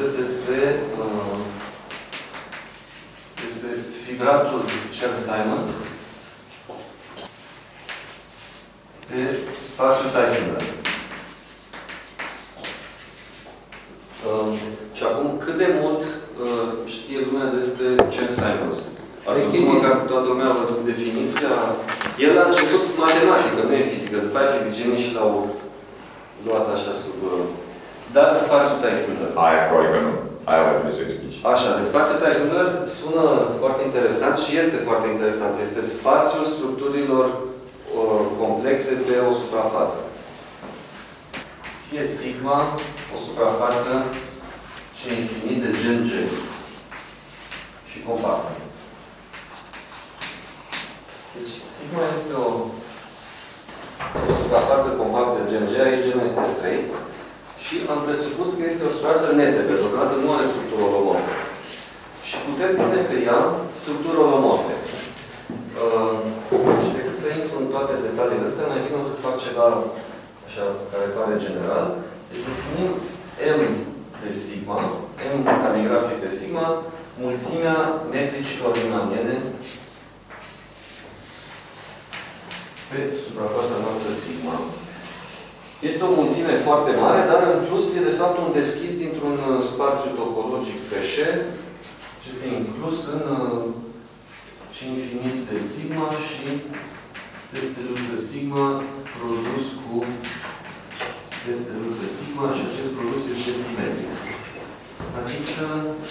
vorbesc despre fibratul Chern-Simons pe spațiul Teichmüller. Și acum, cât de mult știe lumea despre Chern-Simons? Ați văzut măcar toată lumea a văzut definiția. El a început matematică, nu e fizică. După aia fizicienii și l-au luat așa sub... Dar spațiul Teichmüller. Aia probabil că nu. Aia va trebui să o explici. Așa, de spațiul Teichmüller sună foarte interesant și este foarte interesant. Este spațiul structurilor complexe pe o suprafață. Fie sigma, o suprafață ce infinit de gen G și compactă. Deci, sigma este o suprafață compactă de gen G, aici genul este 3, și am presupus că este o suprafață netă, pentru că nu are structură holomorfă. Și putem pune pe ea structură holomorfe. Și decât să intru în toate detaliile astea, mai bine o să fac ceva așa, care pare general. Deci definim M de sigma, M caligrafic de sigma, mulțimea metricilor riemanniene pe suprafața noastră sigma. Este o mulțime foarte mare, dar în plus e de fapt un deschis dintr-un spațiu topologic Fréchet, ce este inclus în C infinit de sigma și peste lux de sigma produs cu peste lux de sigma și acest produs este simetric. Adică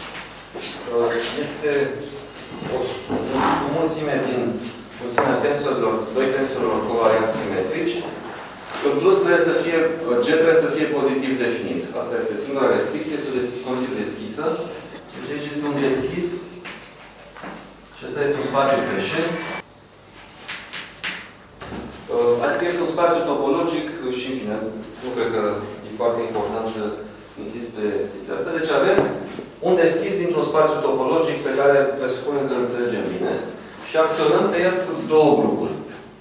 este o mulțime din mulțimea tensorilor, doi tensorilor covarianți simetrici. În plus, G trebuie să fie pozitiv definit. Asta este singura restricție, este o condiție deschisă. Deci aici este un deschis. Și ăsta este un spațiu Fréchet. Adică este un spațiu topologic și, în fine, nu cred că e foarte important să insist pe chestia asta. Deci avem un deschis dintr-un spațiu topologic pe care presupunem că îl înțelegem bine și acționăm pe el cu două grupuri.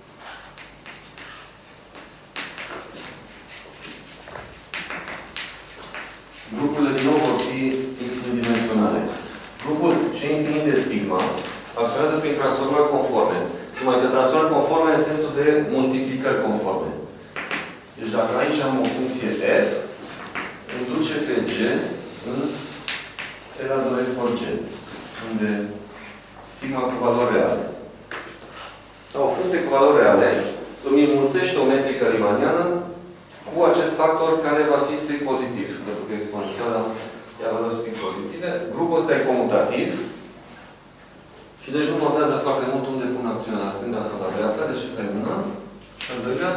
Grupurile din nou vor fi infinidimensionale. Grupul C infinit de sigma acționează prin transformări conforme. Numai că transformări conforme în sensul de multiplicări conforme. Deci dacă aici am o funcție f, îmi duce pe G în T la 2 for G, unde sigma cu valori reale. La o funcție cu valori reale îmi înmulțește o metrică riemanniană cu acest factor care va fi strict pozitiv, pentru că exponențiala ia valori strict pozitive. Grupul ăsta e comutativ și deci nu contează foarte mult unde pun acțiunea, la stânga sau la dreapta, deci ăsta e una. Și al doilea,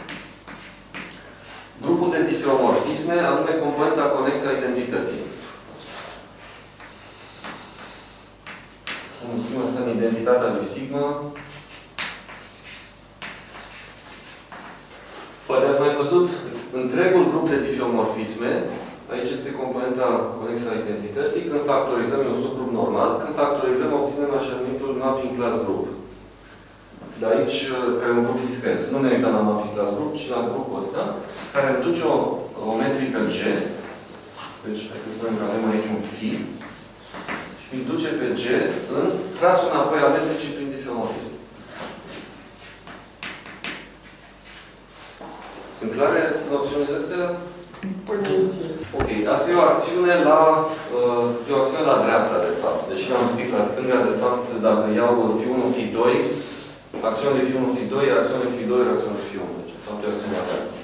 grupul de diffeomorfisme, anume componenta conexă a identității. Schimbă asta în identitatea lui sigma. Poate ați mai văzut întregul grup de diffeomorfisme. Aici este componenta conexă a identității. Când factorizăm, e un subgrup normal. Când factorizăm, obținem așa numitul mapping class group. De aici, care e un grup discret. Nu ne uităm la mapping class group, ci la grupul ăsta, care îmi duce o metrică G. Deci, hai să spunem că avem aici un fi. Și îmi duce pe G în trasul înapoi a metricii prin diffeomorfism. Sunt clare noțiunile astea? Ok. Asta e o acțiune la dreapta, de fapt. Deși am scris la stânga, de fapt, dacă iau Φ1, Φ2, acțiunea de Φ1, Φ2, acțiunea de Φ2, acțiunea de Φ1. Deci, de fapt, e o acțiune la dreapta.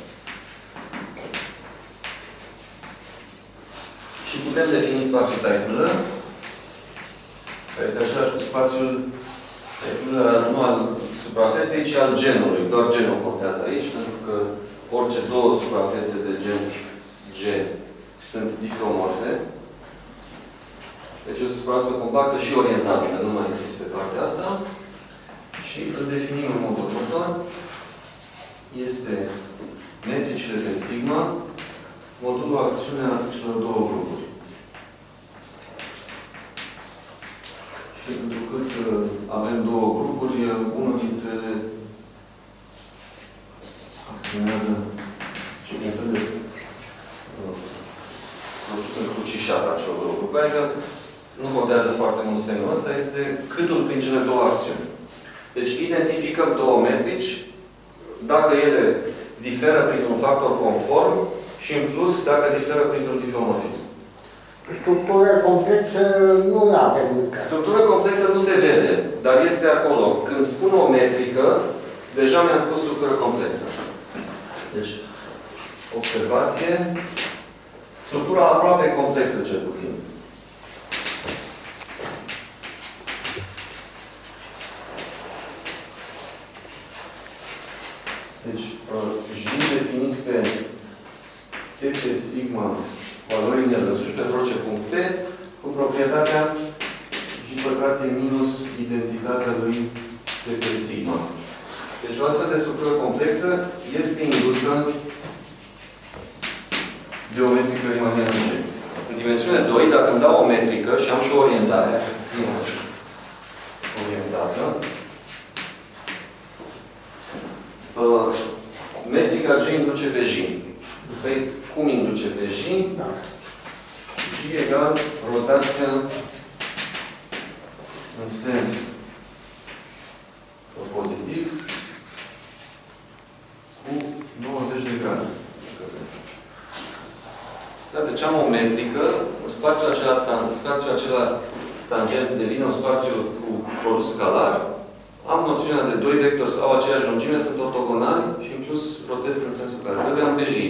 Și putem defini spațiul Teichmüller, care este același cu spațiul Teichmüller, nu al suprafeței, ci al genului. Doar genul contează aici, pentru că orice două suprafețe de gen G sunt diffeomorfe. Deci o suprafață compactă și orientabilă, nu mai insist pe partea asta. Și îl definim în modul următor. Este metricile de sigma, modulul acțiunea celor două grupuri. Și pentru cât avem două grupuri, unul dintre ele acționează și din fel de pus încrucișat acel lucru. Adică nu contează foarte mult semnul ăsta, este câtul prin cele două acțiuni. Deci identificăm două metrici, dacă ele diferă printr-un factor conform și în plus dacă diferă printr-un difeomorfism. Structură complexă nu avem încă. Structură complexă nu se vede, dar este acolo. Când spun o metrică, deja mi-am spus structură complexă. Deci, observație, structura aproape complexă, cel puțin. Deci, J definit pe TP sigma valorii nerăsuși pentru orice punct P, cu proprietatea J pătrate minus identitatea lui TP sigma. Deci o astfel de structură complexă este indusă de o metrică rimaniană G. În dimensiune 2, dacă îmi dau o metrică și am și o orientare, să scriem așa, orientată, metrica G induce pe J. Păi, cum induce pe J? J egal rotația în sens pozitiv cu 90 de grade. Da, deci am o metrică, spațiul acela tangent devine un spațiu cu produs scalar. Am noțiunea de doi vectori au aceeași lungime, sunt ortogonali și în plus rotesc în sensul care trebuie, am pe J.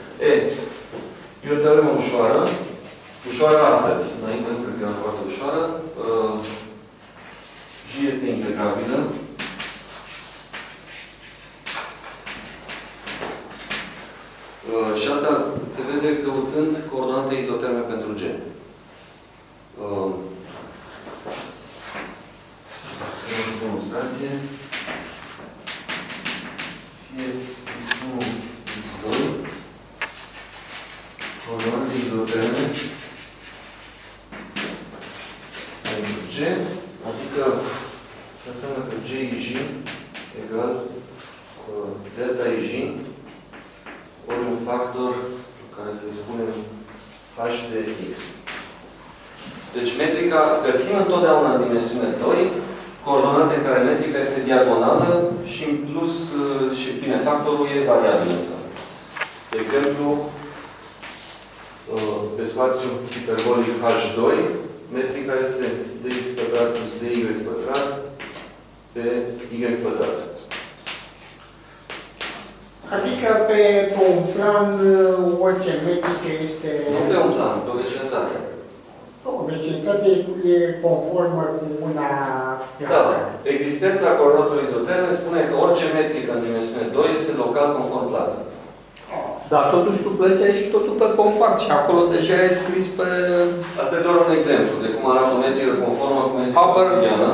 E o teoremă ușoară. Ușoară astăzi. Înainte nu cred că era foarte ușoară. J este impecabilă. Și asta se vede căutând coordonate izoterme pentru G. Demonstrație. Fie X1, X2. Coordonate izoterme pentru G. Adică înseamnă că G i J egal delta i J ori un factor care se spune h de x. Deci metrica găsim întotdeauna în dimensiune 2 coordonate în care metrica este diagonală și în plus și bine, factorul e variabil însă. De exemplu, pe spațiu hiperbolic h2, metrica este dx pătrat plus dy pătrat pe y pătrat. Adică pe un plan orice metrică este... Nu pe un plan, pe o vecinătate. O vecinătate e conformă cu una... Da. Existența coordonatelor izoterme spune că orice metrică în dimensiune 2 este local conform plată. Dar totuși tu pleci aici totul pe compact și acolo deja ai scris pe... Asta e doar un exemplu de cum arată o metrică conformă cu metrica euclidiană.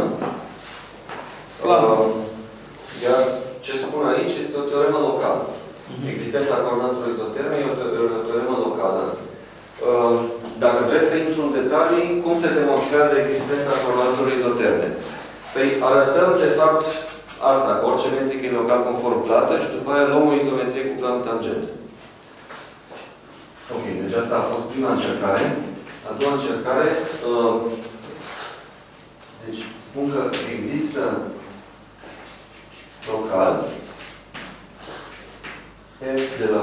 Iar ce spun aici este o teoremă locală. Existența coordonatelor izoterme e o teoremă locală. Dacă vreți să intru în detalii, cum se demonstrează existența coordonatelor izoterme? Păi arătăm, de fapt, asta, că orice metrică e local conform plată și după aia luăm o izometrie cu plan tangent. Ok, deci asta a fost prima încercare. A doua încercare, deci spun că există local f de la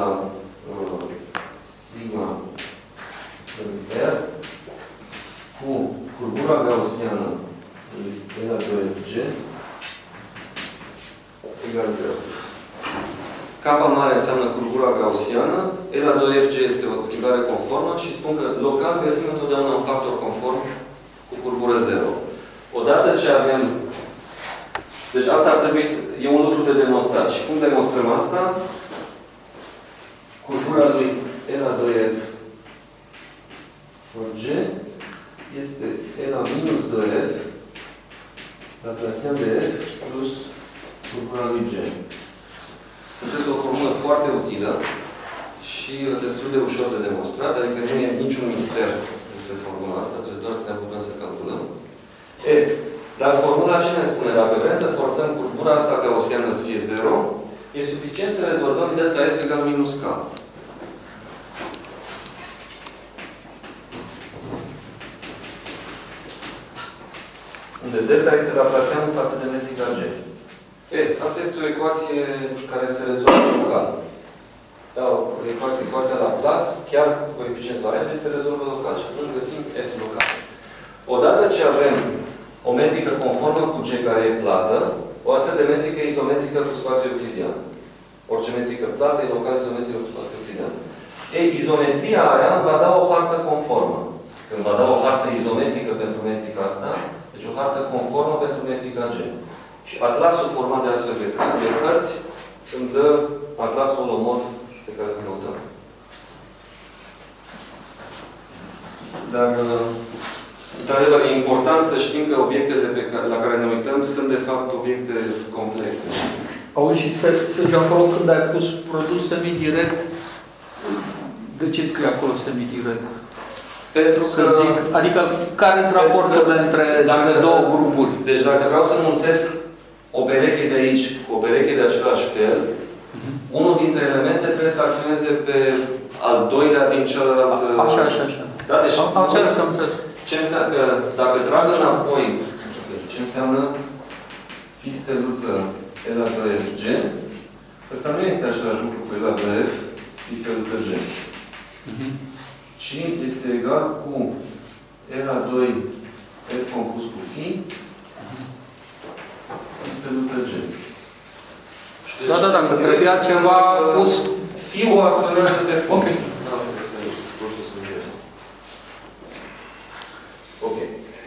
sigma în R cu curbura gaussiană de la 2G egal 0. Kappa mare înseamnă curbura gaussiană, E la 2FG este o schimbare conformă și spun că local găsim întotdeauna un factor conform cu curbură 0. Odată ce avem... Deci asta ar trebui să... E un lucru de demonstrat. Și cum demonstrăm asta? Curbura lui E la 2F ori G este E la minus 2F la Laplacian de F plus curbura lui G. Asta este o formulă foarte utilă și destul de ușor de demonstrat, adică nu e niciun mister despre formula asta, trebuie doar să ne apucăm să calculăm. Dar formula ce ne spune? Dacă vrem să forțăm curbura asta gaussiană să fie 0, e suficient să rezolvăm delta F egal minus K. unde delta este Laplacianul față de metrica G. Asta este o ecuație care se rezolvă local. Da, ecuația Laplace, chiar cu coeficienți variabili, se rezolvă local. Și atunci găsim F local. Odată ce avem o metrică conformă cu G care e plată, o astfel de metrică e izometrică cu spațiu euclidian. Orice metrică plată e local izometrică cu spațiu euclidian. Izometria aia îmi va da o hartă conformă. Când va da o hartă izometrică pentru metrica asta, deci o hartă conformă pentru metrica G. Și atlasul format de astfel de hărți îmi dă atlasul holomorf pe care îl căutăm. Dar, într-adevăr, e important să știm că obiectele la care ne uităm sunt, de fapt, obiecte complexe. Auzi, și Sergiu, acolo când ai pus produs semidirect, de ce scrie acolo semidirect? Pentru că... zic, adică, care sunt raporturile între cele două grupuri? Deci, dacă vreau să înmulțesc o pereche de aici cu o pereche de același fel, unul dintre elemente trebuie să acționeze pe al doilea din celălalt... Așa. Da, deci... Am înțeles. Ce înseamnă că dacă trag înapoi, ce înseamnă fi steluță E la 2F G, ăsta nu este același lucru cu E la 2F, fi steluță G. Ci este egal cu E la 2 F compus cu fi, steluță G. Da, că trebuia ceva pus... Fiul acționează pe funcție. Asta este cursul sângerii. Ok.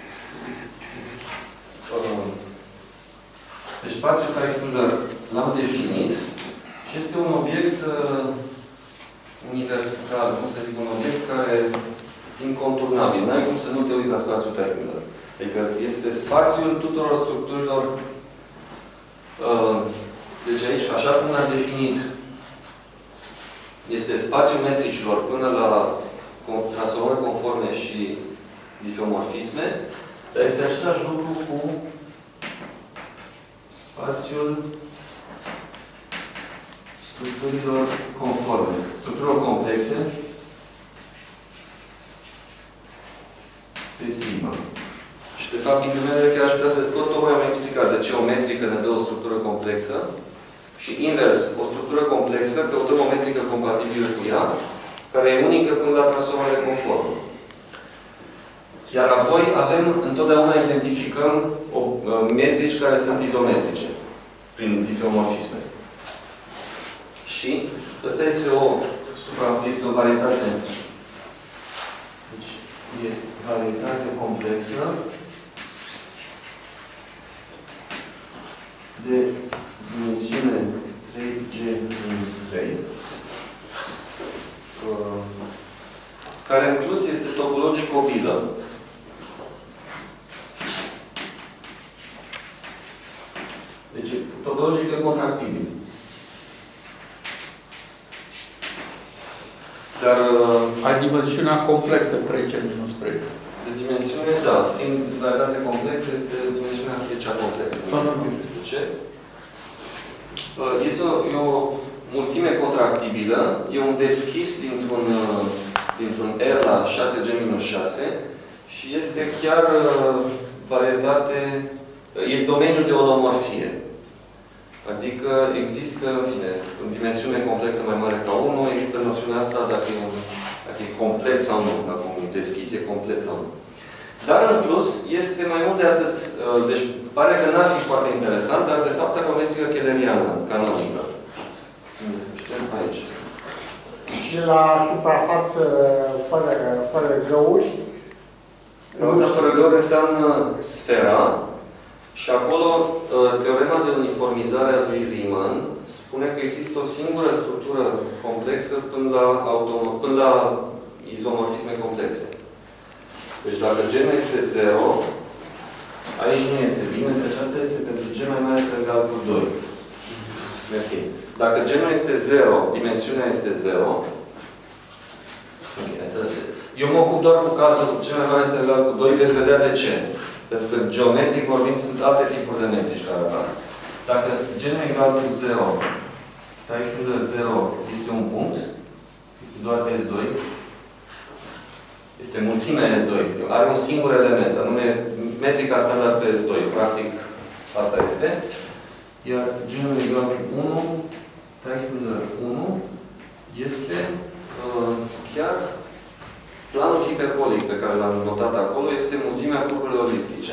Deci spațiul triangular l-am definit și este un obiect universal, cum să zic, un obiect care inconturnabil. N-ai cum să nu te uiți la spațiul triangular. Adică este spațiul tuturor structurilor. Deci aici, așa cum l-am definit, este spațiul metricilor până la transformări conforme și difeomorfisme, dar este același lucru cu spațiul structurilor conforme, structurilor complexe pe sigma. Și de fapt, ghilimelele chiar aș putea să le scot, tocmai am explicat de ce o metrică ne dă o structură complexă și invers, o structură complexă, căutăm o metrică compatibilă cu ea, care e unică până la transformare conformă. Iar apoi avem, întotdeauna identificăm metrici care sunt izometrice, prin difeomorfisme. Și asta este o varietate. Deci, e varietate complexă de dimensiune 3G-3, care în plus este topologic mobilă. Deci, topologic e contractibil. Dar... ai dimensiunea complexă 3C-3. De dimensiune, da. Fiind varietate complexă, este dimensiunea cea complexă. Este C. Este o mulțime contractibilă. E un deschis dintr-un R la 6G-6 și este chiar varietate... E domeniul de holomorfie. Adică există, în fine, în dimensiune complexă mai mare ca 1, există noțiunea asta dacă e complet sau nu, dacă un deschis e complet sau nu. Dar, în plus, este mai mult de atât. Deci, pare că n-ar fi foarte interesant, dar, de fapt, are o metrică kehleriană, canonică. Unde să știm? Aici. Și la suprafață fără găuri? Suprafața fără găuri înseamnă sfera. Și acolo, teorema de uniformizare a lui Riemann spune că există o singură structură complexă până la izomorfisme complexe. Deci dacă G nu este 0, aici nu este bine, deci asta este pentru G mai mare sau egal cu 2. Mersi. Dacă G nu este 0, dimensiunea este 0. Eu mă ocup doar cu cazul G mai mare sau egal cu 2, veți vedea de ce. Pentru că geometric vorbind sunt alte tipuri de metrici care apar. Dacă G nu e egal cu 0, triunghiul 0 este un punct, este doar S2, este mulțimea S2, are un singur element, anume metrica standard PS2. Practic, asta este. Iar genul egal cu 1, Teichmüller 1, este chiar planul hiperbolic pe care l-am notat acolo, este mulțimea curbelor eliptice.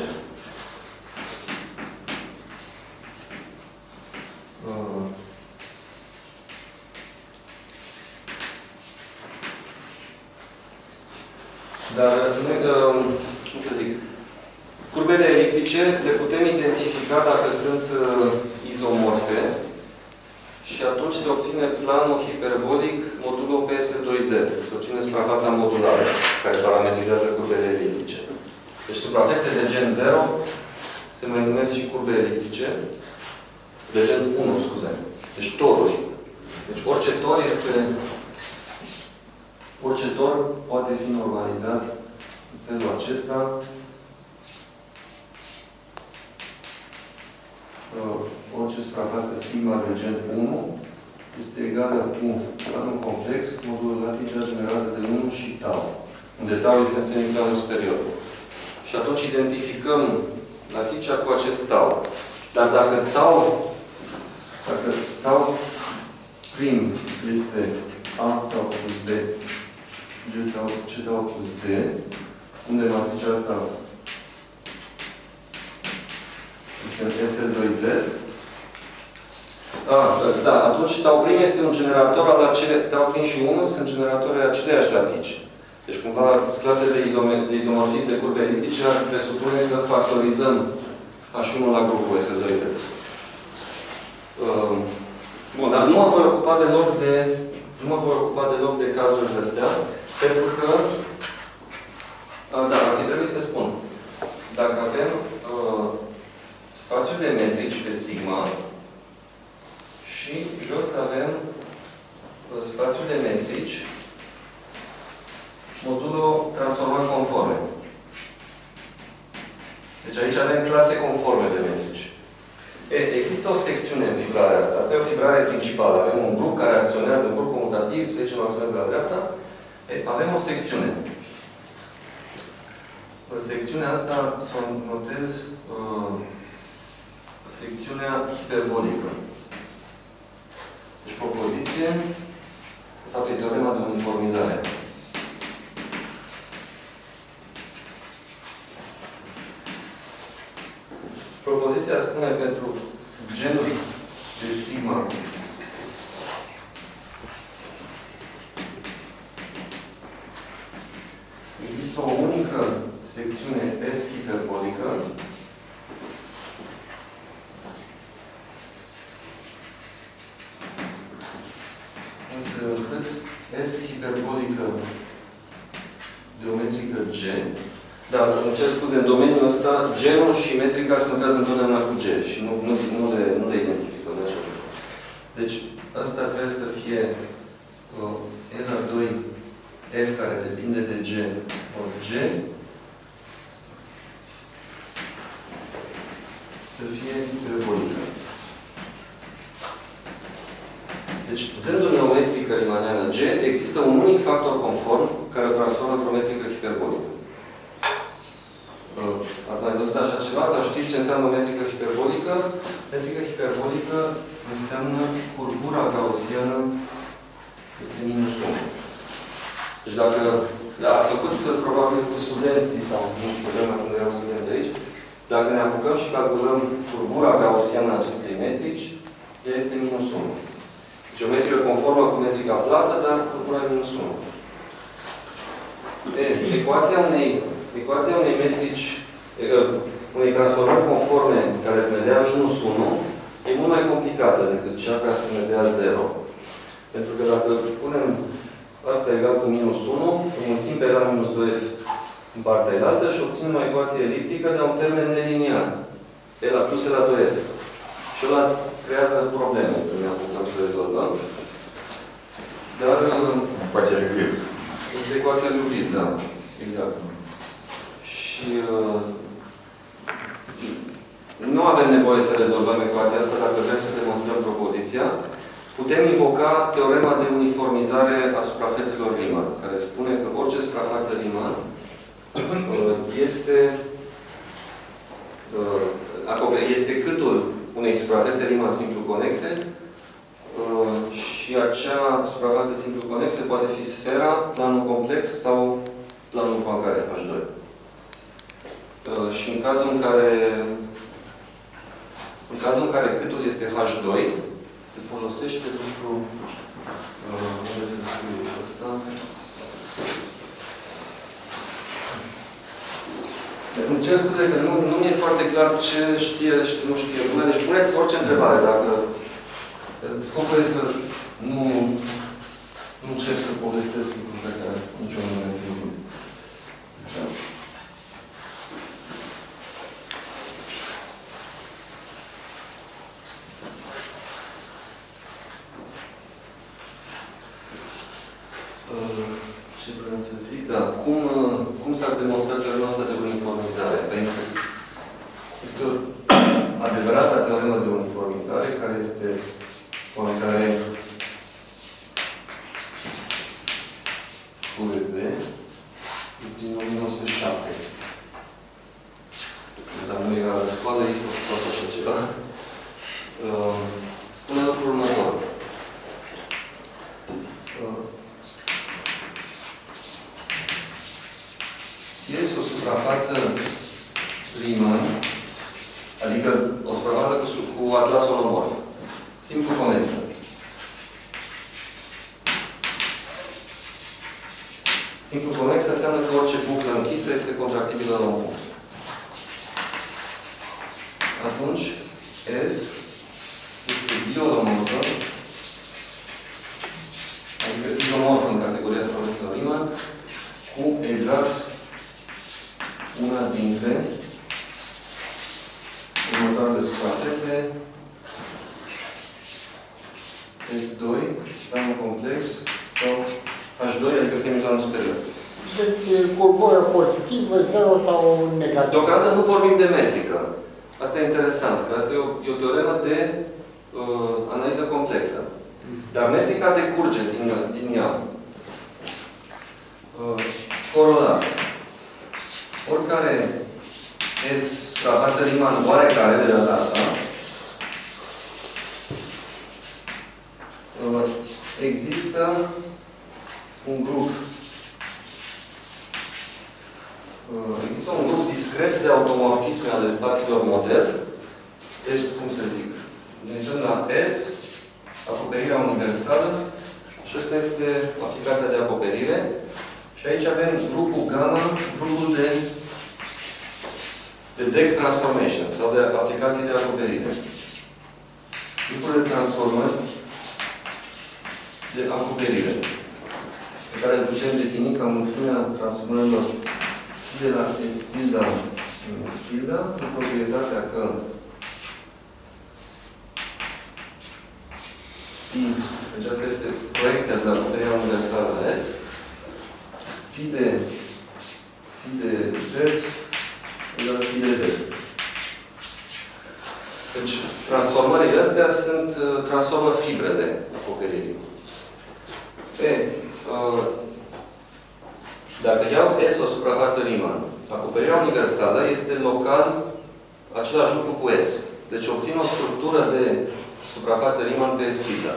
Dar, cum să zic, curbele eliptice le putem identifica dacă sunt izomorfe și atunci se obține planul hiperbolic modulo PS2Z. Se obține suprafața modulară care parametrizează curbele eliptice. Deci suprafețe de gen 0 se mai numesc și curbe eliptice. De gen 1, scuze. Deci toruri. Deci orice tor este... Orice tor poate fi normalizat în felul acesta. Orice suprafață sigma de gen 1 este egală cu planul complex modulul laticea generată de 1 și tau, unde tau este în semiplanul superior. Și atunci identificăm laticea cu acest tau. Dar dacă tau prim este A tau plus B, C tau plus D, unde matricea asta este SL2Z. Da, atunci tau prim este un generator al tau prim și 1 sunt generatori aceleași latici. Deci, cumva, clasele de izomorfism de curbe eliptice ar presupune că factorizăm H1 la grupul SL2Z. Bun, dar nu mă voi ocupa deloc de cazurile astea, pentru că, da, ar fi trebuit să spun, dacă avem spațiu de metrici pe sigma și jos avem spațiu de metrici modulo transformat conforme. Deci aici avem clase conforme de metrici. Există o secțiune în fibrarea asta. Asta e o fibrare principală. Avem un grup care acționează, un grup comutativ, să zicem, acționează la dreapta. Avem o secțiune. Secțiunea asta să o notez secțiunea hiperbolică. Deci propoziție, de fapt, e teorema de uniformizare. Propoziția spune pentru genul de sigma există o unică secțiune S hiperbolică astfel încât S hiperbolică geometrică G. Da, îmi cer scuze, în domeniul ăsta, genul și metrica se notează întotdeauna cu G și nu le identificăm de așa. Deci, asta trebuie să fie L la 2 F care depinde de G ori G să fie hiperbolică. Deci, dându-ne o metrică riemanniană G, există un unic factor conform care o transformă într-o metrică hiperbolică. Ați mai văzut așa ceva? Sau știți ce înseamnă metrică hiperbolică? Metrică hiperbolică înseamnă curbura gaussiană este minus 1. Deci dacă ați făcut probabil cu studenții sau nu știu, când erau studenți aici, dacă ne apucăm și calculăm curbura gaussiană a acestei metrici, ea este minus 1. Deci o metrică conformă cu metrica plată, dar curbura e minus 1. Ecuația unei metrici, unei transformări conforme care să ne dea minus 1, e mult mai complicată decât cea care să ne dea 0. Pentru că dacă punem asta egal cu minus 1, înmulțim pe la minus 2f în partea elaltă și obținem o ecuație eliptică de un termen neliniar. E la plus e la 2f. Și ăla creează probleme când ne apucăm să rezolvăm. Dar... Ecuația lui Wild. Este ecuația lui Wild, da. Exact. Și nu avem nevoie să rezolvăm ecuația asta dacă vrem să demonstrăm propoziția. Putem invoca teorema de uniformizare a suprafețelor Riemann, care spune că orice suprafață Riemann este este câtul unei suprafețe Riemann simplu conexe și acea suprafață simplu conexe poate fi sfera, planul complex sau planul Poincare H2. Și în cazul în care câtul este H2, se folosește pentru unde să scriu asta? Îmi cer scuze că nu mi-e foarte clar ce știe și nu știe lumea. Deci puneți orice întrebare dacă... Scopul este să nu încep să povestesc lucruri pe care nici eu nu le înțeleg. Așa. Ce vreau să zic? Da. Cum s-ar demonstra teorema asta de uniformizare? Pentru că este o adevărată teoremă de uniformizare care este oarecare UVB este din 1907. Dar nu era la școală, ei s-au spus așa ceva. Spune lucrul următor. Este o suprafață Riemann, adică o suprafață cu atlas holomorf. Simplu conexă. Simplu conexă înseamnă că orice buclă închisă este contractibilă la un punct. Atunci, S este biolomorfă, adică isomorfă în categoria suprafețelor Riemann, cu exact una dintre următoarele suprafețe S2, planul complex sau H2, adică semiplanul superior. Deci, curboră pozitivă, zero sau negativă? Deocamdată nu vorbim de metrică. Asta e interesant, că asta e o teoremă de analiză complexă. Dar metrica decurge din ea. Corolar. Oricare S suprafață Riemann oarecare de data asta, există un grup discret de automorfisme ale spațiilor model. Deci, cum să zic, ne uităm la S, acoperirea universală, și asta este aplicația de acoperire. Și aici avem grupul gamma, grupul de deck transformation sau de aplicații de acoperire. Grupul de transformări de acoperire, pe care îl putem defini ca mulțimea transformărilor de la S tilda în S tilda, cu proprietatea că aceasta este proiecția de la acoperirea universală la S, Pi de Z egal Pi de Z. Deci, transformările astea sunt transformă fibre de acoperire. Dacă iau S o suprafață Riemann, acoperirea universală este local același lucru cu S. Deci obțin o structură de suprafață Riemann pe S tilda.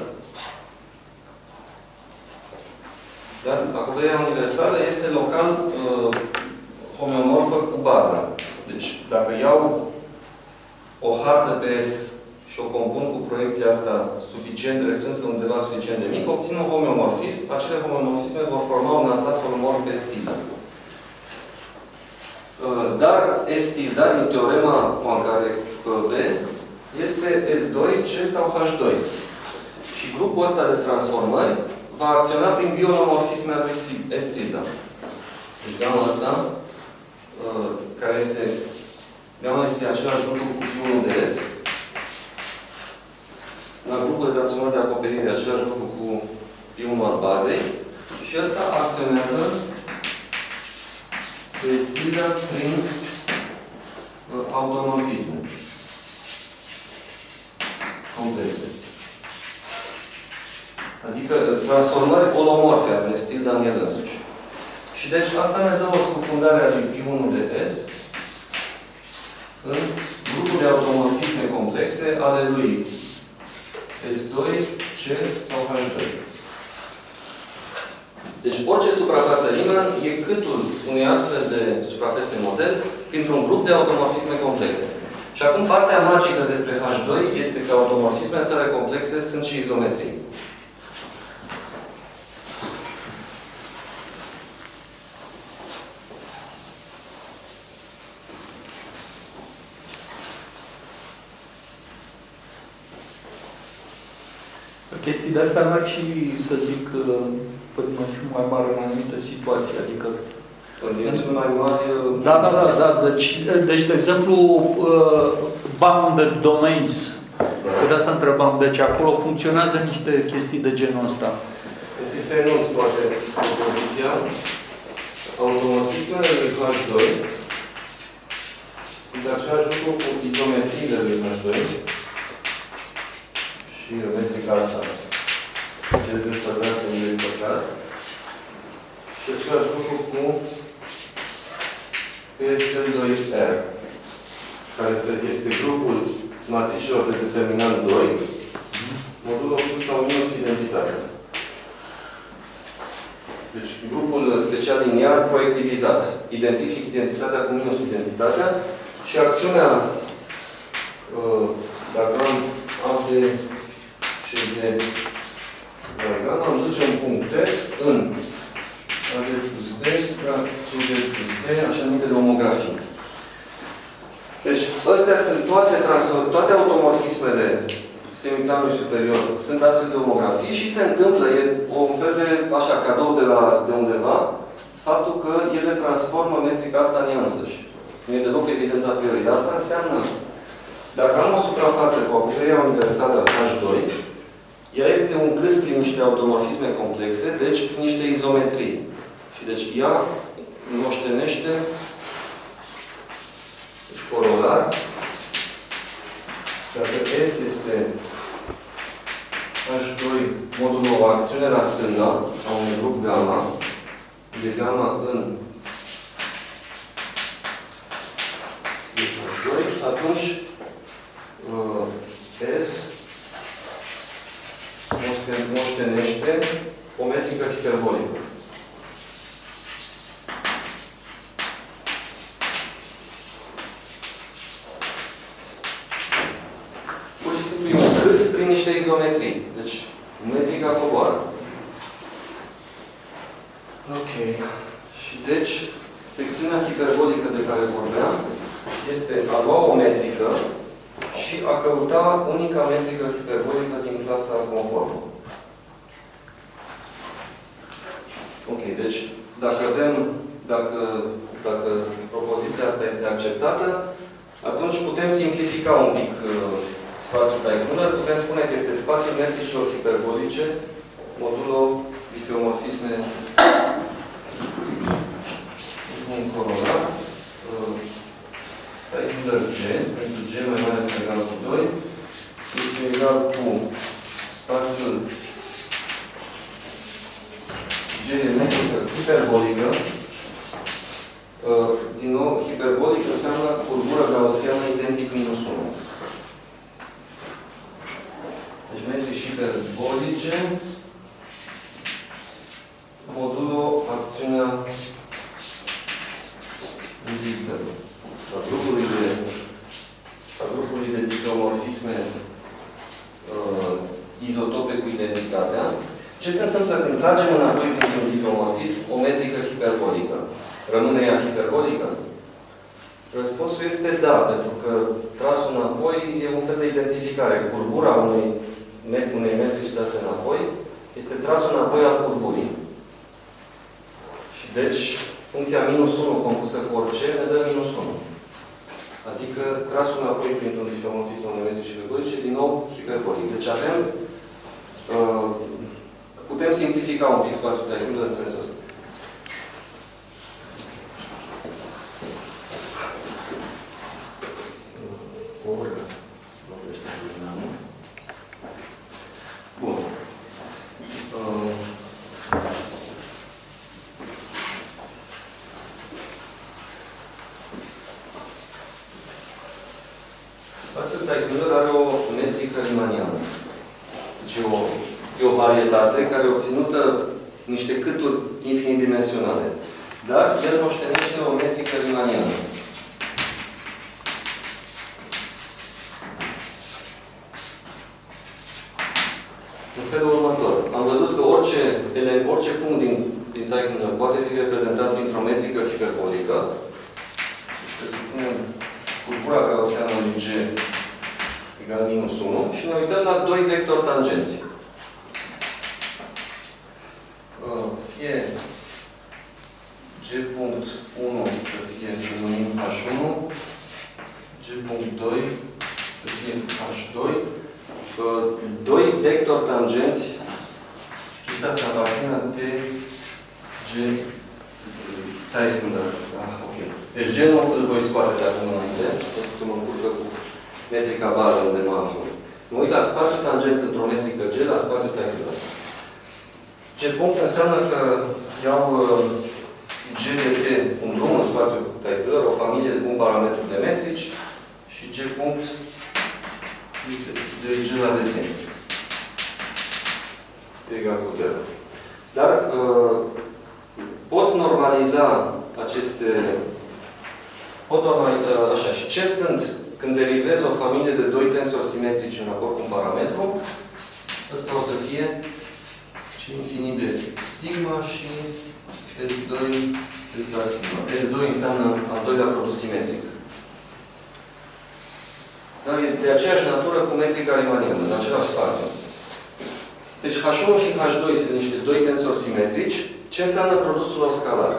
Dar acoperirea universală este local homeomorfă cu baza. Deci, dacă iau o hartă pe S și o compun cu proiecția asta suficient restrânsă undeva suficient de mic, obțin un homeomorfism. Acele homeomorfisme vor forma un atlas holomorf pe S tilda. Dar S tilda din teorema Poincare B este S2, C sau H2. Și grupul ăsta de transformări va acționa prin bionomorfisme al lui S tilda. Deci gamma asta, care este gamma este același lucru cu Q1 de S. La grupul de transformări de acoperire, același lucru cu Q1 al bazei. Și ăsta acționează pe S tilda prin automorfisme complexe. Adică transformări holomorfe ale S tilda în el însuși. Și deci asta ne dă o scufundare a lui Q1 de S în grupul de automorfisme ale lui S2, C sau H2. Deci orice suprafață Riemann e câtul unei astfel de suprafețe model printr-un grup de automorfisme complexe. Și acum partea magică despre H2 este că automorfismele sale complexe sunt și izometrii. Chestii de-astea merg și, să zic, pe dimensiuni mai mari în anumite situații, adică... În dimensiuni mai mari... Da. Deci, de exemplu, bounded domains, că de asta întrebam, deci acolo funcționează niște chestii de genul ăsta. Întâi să enunț, poate, propoziția. Automorfismele lui H2 sunt același lucru cu izometriile lui H2 și metrica asta. CZ pătrat în lui pătrat. Și același lucru cu PSL2R, care este grupul matricilor de determinant 2, modulul plus sau minus identitatea. Deci, grupul special liniar proiectivizat. Identific identitatea cu minus identitatea și acțiunea, dacă am A, B, C, D, diagram, am duce un punct Z în AZ plus B, CZ plus D, așa numitele omografii. Deci, astea sunt toate automorfismele semiplanului superior sunt astfel de omografii și se întâmplă, e un fel de, așa, cadou de undeva, faptul că ele transformă metrica asta în ea însăși. Nu e deloc evident a priori. Dar asta înseamnă, dacă am o suprafață cu acoperea universală H2, ea este un cât prin niște automorfisme complexe, deci prin niște izometrii. Și deci ea moștenește, deci corolar, dacă S este H2 modulul o acțiune la stânga a unui grup gamma, de gamma în H2, atunci S moștenește o metrică hiperbolică. Pur și simplu e un cât prin niște izometrii. Deci, metrica coboară. Ok. Și deci, secțiunea hiperbolică de care vorbeam este a lua o metrică și a căuta unica metrică hiperbolică din clasa conformă. Ok, deci dacă propoziția asta este acceptată, atunci putem simplifica un pic spațiul Teichmuller. Putem spune că este spațiul metricilor hiperbolice modulo difeomorfisme un corolar Teichmuller G, pentru G mai mare sau egal cu 2, este egal cu spațiul G metrică hiperbolică. Din nou, hiperbolic înseamnă curbură gaussiană identic minus 1. Deci metrici hiperbolice modulo acțiunea a grupului de difeomorfisme izotope cu identitatea. Ce se întâmplă când tragem înapoi printr-un difeomorfism o metrică hiperbolică? Rămâne ea hiperbolică? Răspunsul este da, pentru că trasul înapoi e un fel de identificare. Curbura unei metrici dase înapoi este trasul înapoi al curburii. Și deci, funcția minus 1 compusă cu orice ne dă minus 1. Adică trasul înapoi printr-un difeomorfism unei metrici hiperbolice, din nou hiperbolic. Deci avem putem simplifica un pic spațiul Teichmuller în sensul ăsta. Bun. Spațiul Teichmüller are o metrică riemanniană. Deci e o varietate care e obținută niște câturi infinidimensionale. Dar el moștenește o metrică riemanniană. În felul următor. Am văzut că orice punct din Teichmüller poate fi reprezentat printr-o metrică hiperbolică. Să supunem curcura gaussiană lui G egal minus 1 și ne uităm la doi vectori tangenți. Fie G.1 să fie, să numim H1, G.2 să fie H2, doi vectori tangenți, acestea se aparțin T, G, Teichmüller. Ok. Deci genul îl voi scoate de acum înainte, pentru că mă încurcă cu metrica bază unde mă aflu. Mă uit la spațiul tangent într-o metrică G, la spațiul Teichmüller. G punct înseamnă că iau G de T, un drum în spațiul Teichmüller, o familie de un parametru de metrici, și G punct este de G la de T. T egal cu 0. Dar pot normaliza aceste... Așa. Și ce sunt când derivez o familie de doi tensori simetrici în raport cu un parametru? Ăsta o să fie și infinit de sigma și S2 la sigma. S2 înseamnă al doilea produs simetric. Dar e de aceeași natură cu metrica riemanniană, în același spațiu. Deci H1 și H2 sunt niște doi tensori simetrici. Ce înseamnă produsul lor scalar?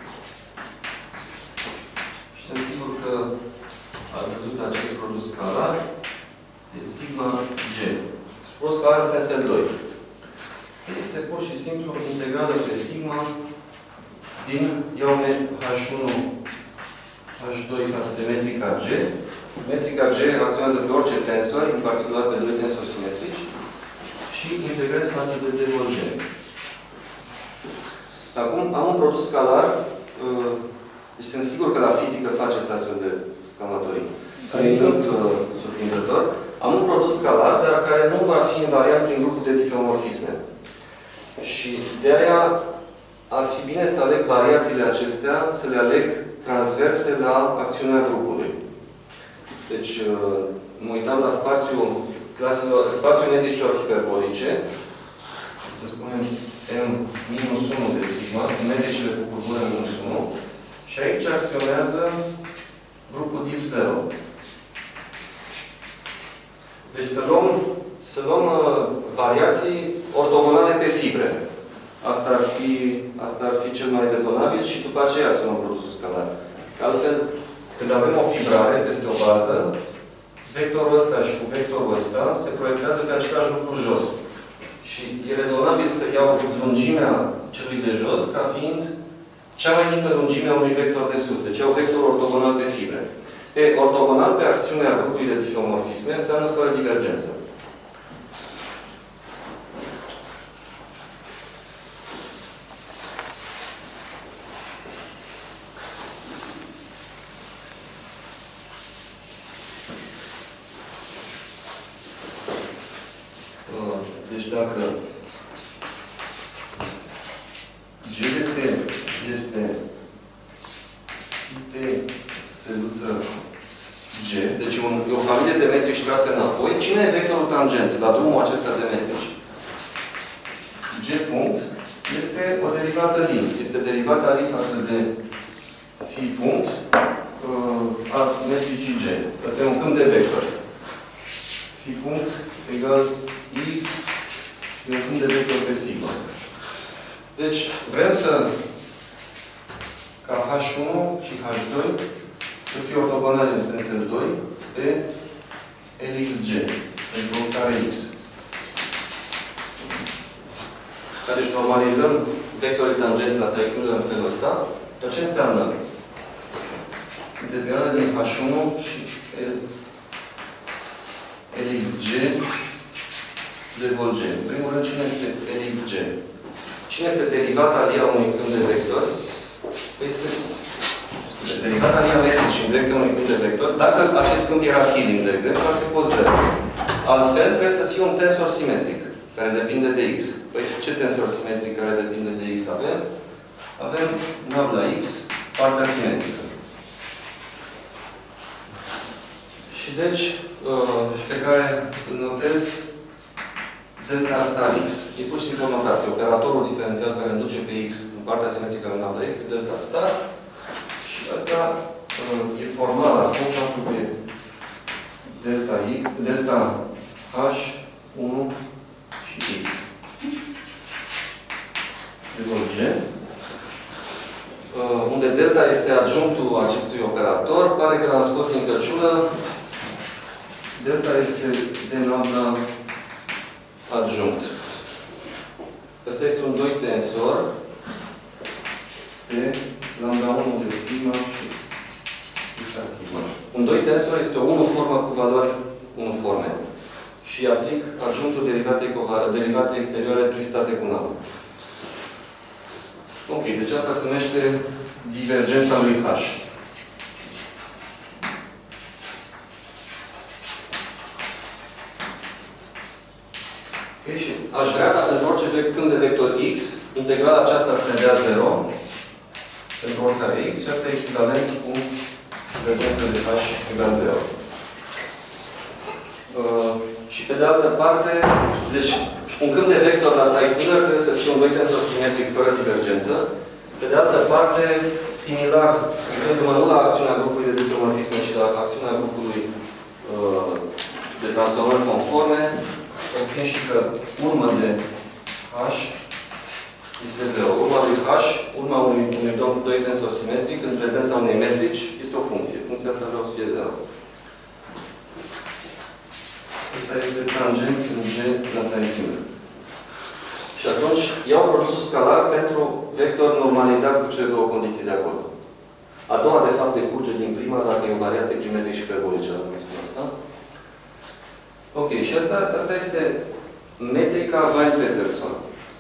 Și sunt sigur că ați văzut acest produs scalar. E sigma G. Produs scalar în sens L2. Este pur și simplu integrală de sigma din iau H1, H2 față de metrica G. Metrica G acționează pe orice tensor, în particular pe doi tensori simetrici, și integrez față de D vol G. Acum am un produs scalar, deci sunt sigur că la fizică faceți astfel de scamatorii. Care e nimic surprinzător. Am un produs scalar, dar care nu va fi invariant prin grupul de difeomorfisme. Și de aia ar fi bine să aleg variațiile acestea, să le aleg transverse la acțiunea grupului. Deci, mă uitam la spațiul metricilor hiperbolice, să spunem M-1 de sigma, simetricile cu curvură minus 1, și aici acționează grupul div 0. Deci să luăm variații ortogonale pe fibre. Asta ar fi cel mai rezonabil și după aceea să luăm produsul scalar. Altfel, când avem o fibrare peste o bază, vectorul ăsta și cu vectorul ăsta se proiectează pe același lucru jos. Și e rezonabil să iau lungimea celui de jos ca fiind cea mai mică lungime a unui vector de sus. Deci iau vector ortogonal pe fibre. Ortogonal pe acțiunea grupului de difeomorfisme înseamnă fără divergență. Deci dacă G de T este T steluță G, deci e o familie de metrici trase înapoi, cine e vectorul tangent la drumul acesta de metrici? G punct este o derivată lin. Este derivata lin față de phi punct a metricii G. Asta e un câmp de vectori. Phi punct egal X e un câmp de vector pe sigma. Deci, vrem ca H1 și H2 să fie ortogonale în sens L2 pe LXG, pentru care X. Deci normalizăm vectorii tangenți la Teichmüller în felul ăsta. Dar ce înseamnă? Integrală din H1 și LXG de vol G. În primul rând, cine este LXG? Cine este derivata a unui câmp de vectori? Este derivata linia metrici în direcția unui câmp de vector, dacă acest câmp era Killing, de exemplu, ar fi fost 0. Altfel, trebuie să fie un tensor simetric, care depinde de x. Păi, ce tensor simetric care depinde de x avem? Avem nav la x, partea simetrică. Și deci, pe care să notez delta star x. E pur și simplu o notație. Operatorul diferențial care îmi duce pe x în partea simetrică în nav la x e delta star. Și asta e formal acum faptul că delta x, delta h, 1 și x. De unde delta este adjunctul acestui operator, pare că l-am scos din căciulă. Delta este de lambda adjunct. Ăsta este un 2 tensor de lambda 1 de sigma și ăsta sigma. Un 2 tensor este o 1 formă cu valori uniforme. Și aplic adjunctul derivate exterioare twistate cu nav. Ok, deci asta se numește divergența lui H. Okay, și aș vrea ca pentru orice câmp de vector x, integrala aceasta să ne dea 0 pentru oricare x și asta e echivalent cu divergența de H egal 0. Și pe de altă parte, deci un câmp de vector la Teichmüller trebuie să fie un 2 tensor simetric fără divergență. Pe de altă parte, similar, gândindu-mă nu la acțiunea grupului de determinism, ci la acțiunea grupului de transformări conforme, obțin și că urma de H este 0. Urma lui H, urma unui 2 tensor simetric, în prezența unei metrici, este o funcție. Funcția asta vreau să fie 0. Asta este tangent în G la Teichmüller. Și atunci iau produsul scalar pentru vectori normalizați cu cele două condiții de acolo. A doua, de fapt, decurge din prima dacă e o variație prin metric și hiperbolice, dacă îi spun asta. Ok, și asta este metrica Weil-Peterson.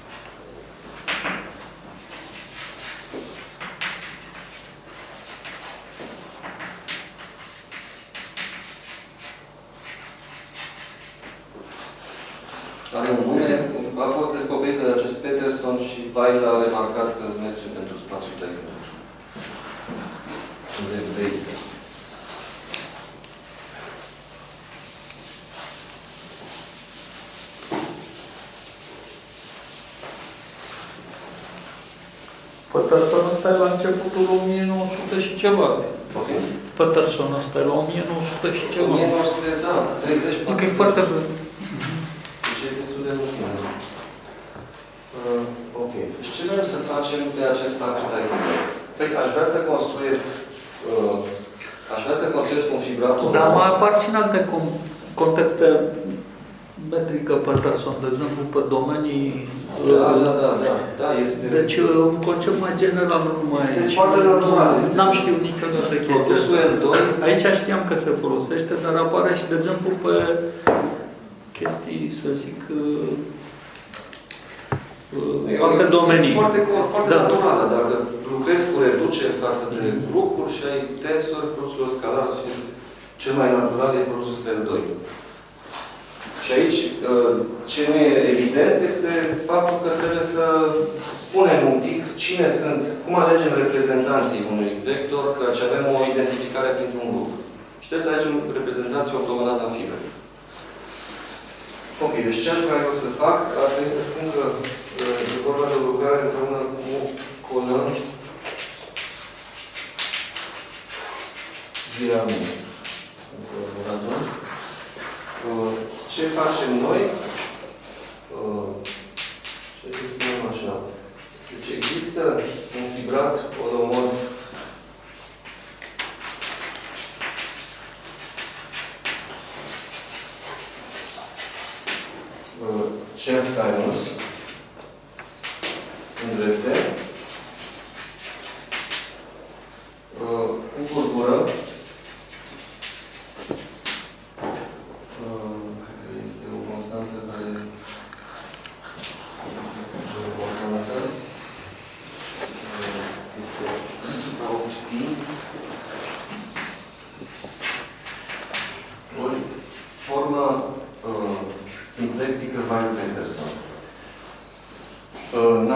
Are un nume, a fost descoperită de acest Peterson și Weil a remarcat că merge pentru spațiul Teichmüller. Peterson ăsta e la începutul 1900 și ceva. Peterson ăsta e la 1900 și ceva. 1900, da, 30, 40. Încă e foarte... Deci e destul de mult. Ok. Deci ce vrem să facem pe acest spațiu Teichmüller? Păi aș vrea să construiesc un fibrator. Dar mai apar și în alte contexte metrică Peterson, de exemplu, pe domenii... Da, este... Deci un concept mai general, nu numai este aici. foarte natural. N-am știut niciodată chestia asta. Aici știam că se folosește, dar apare și, de exemplu, pe chestii, să zic, alte domenii. Foarte naturală. Dacă lucrezi cu reduceri față de grupuri și ai tensori, produsul scalar, cel mai natural e produsul stel 2. Și aici, ce nu e evident este faptul că trebuie să spunem un pic cine sunt, cum alegem reprezentanții unui vector, că avem o identificare printr-un grup. Și trebuie să alegem reprezentanții ortogonali la fibre. Ok, deci ce aș vrea eu să fac? Ar trebui să spun că e vorba de o lucrare împreună cu Colin Viramu. Ce facem noi? Ce să spunem așa? Deci există un fibrat holomorf Chern-Sinus îndrepte cu curbură cred că este o constantă care este I supra 8pi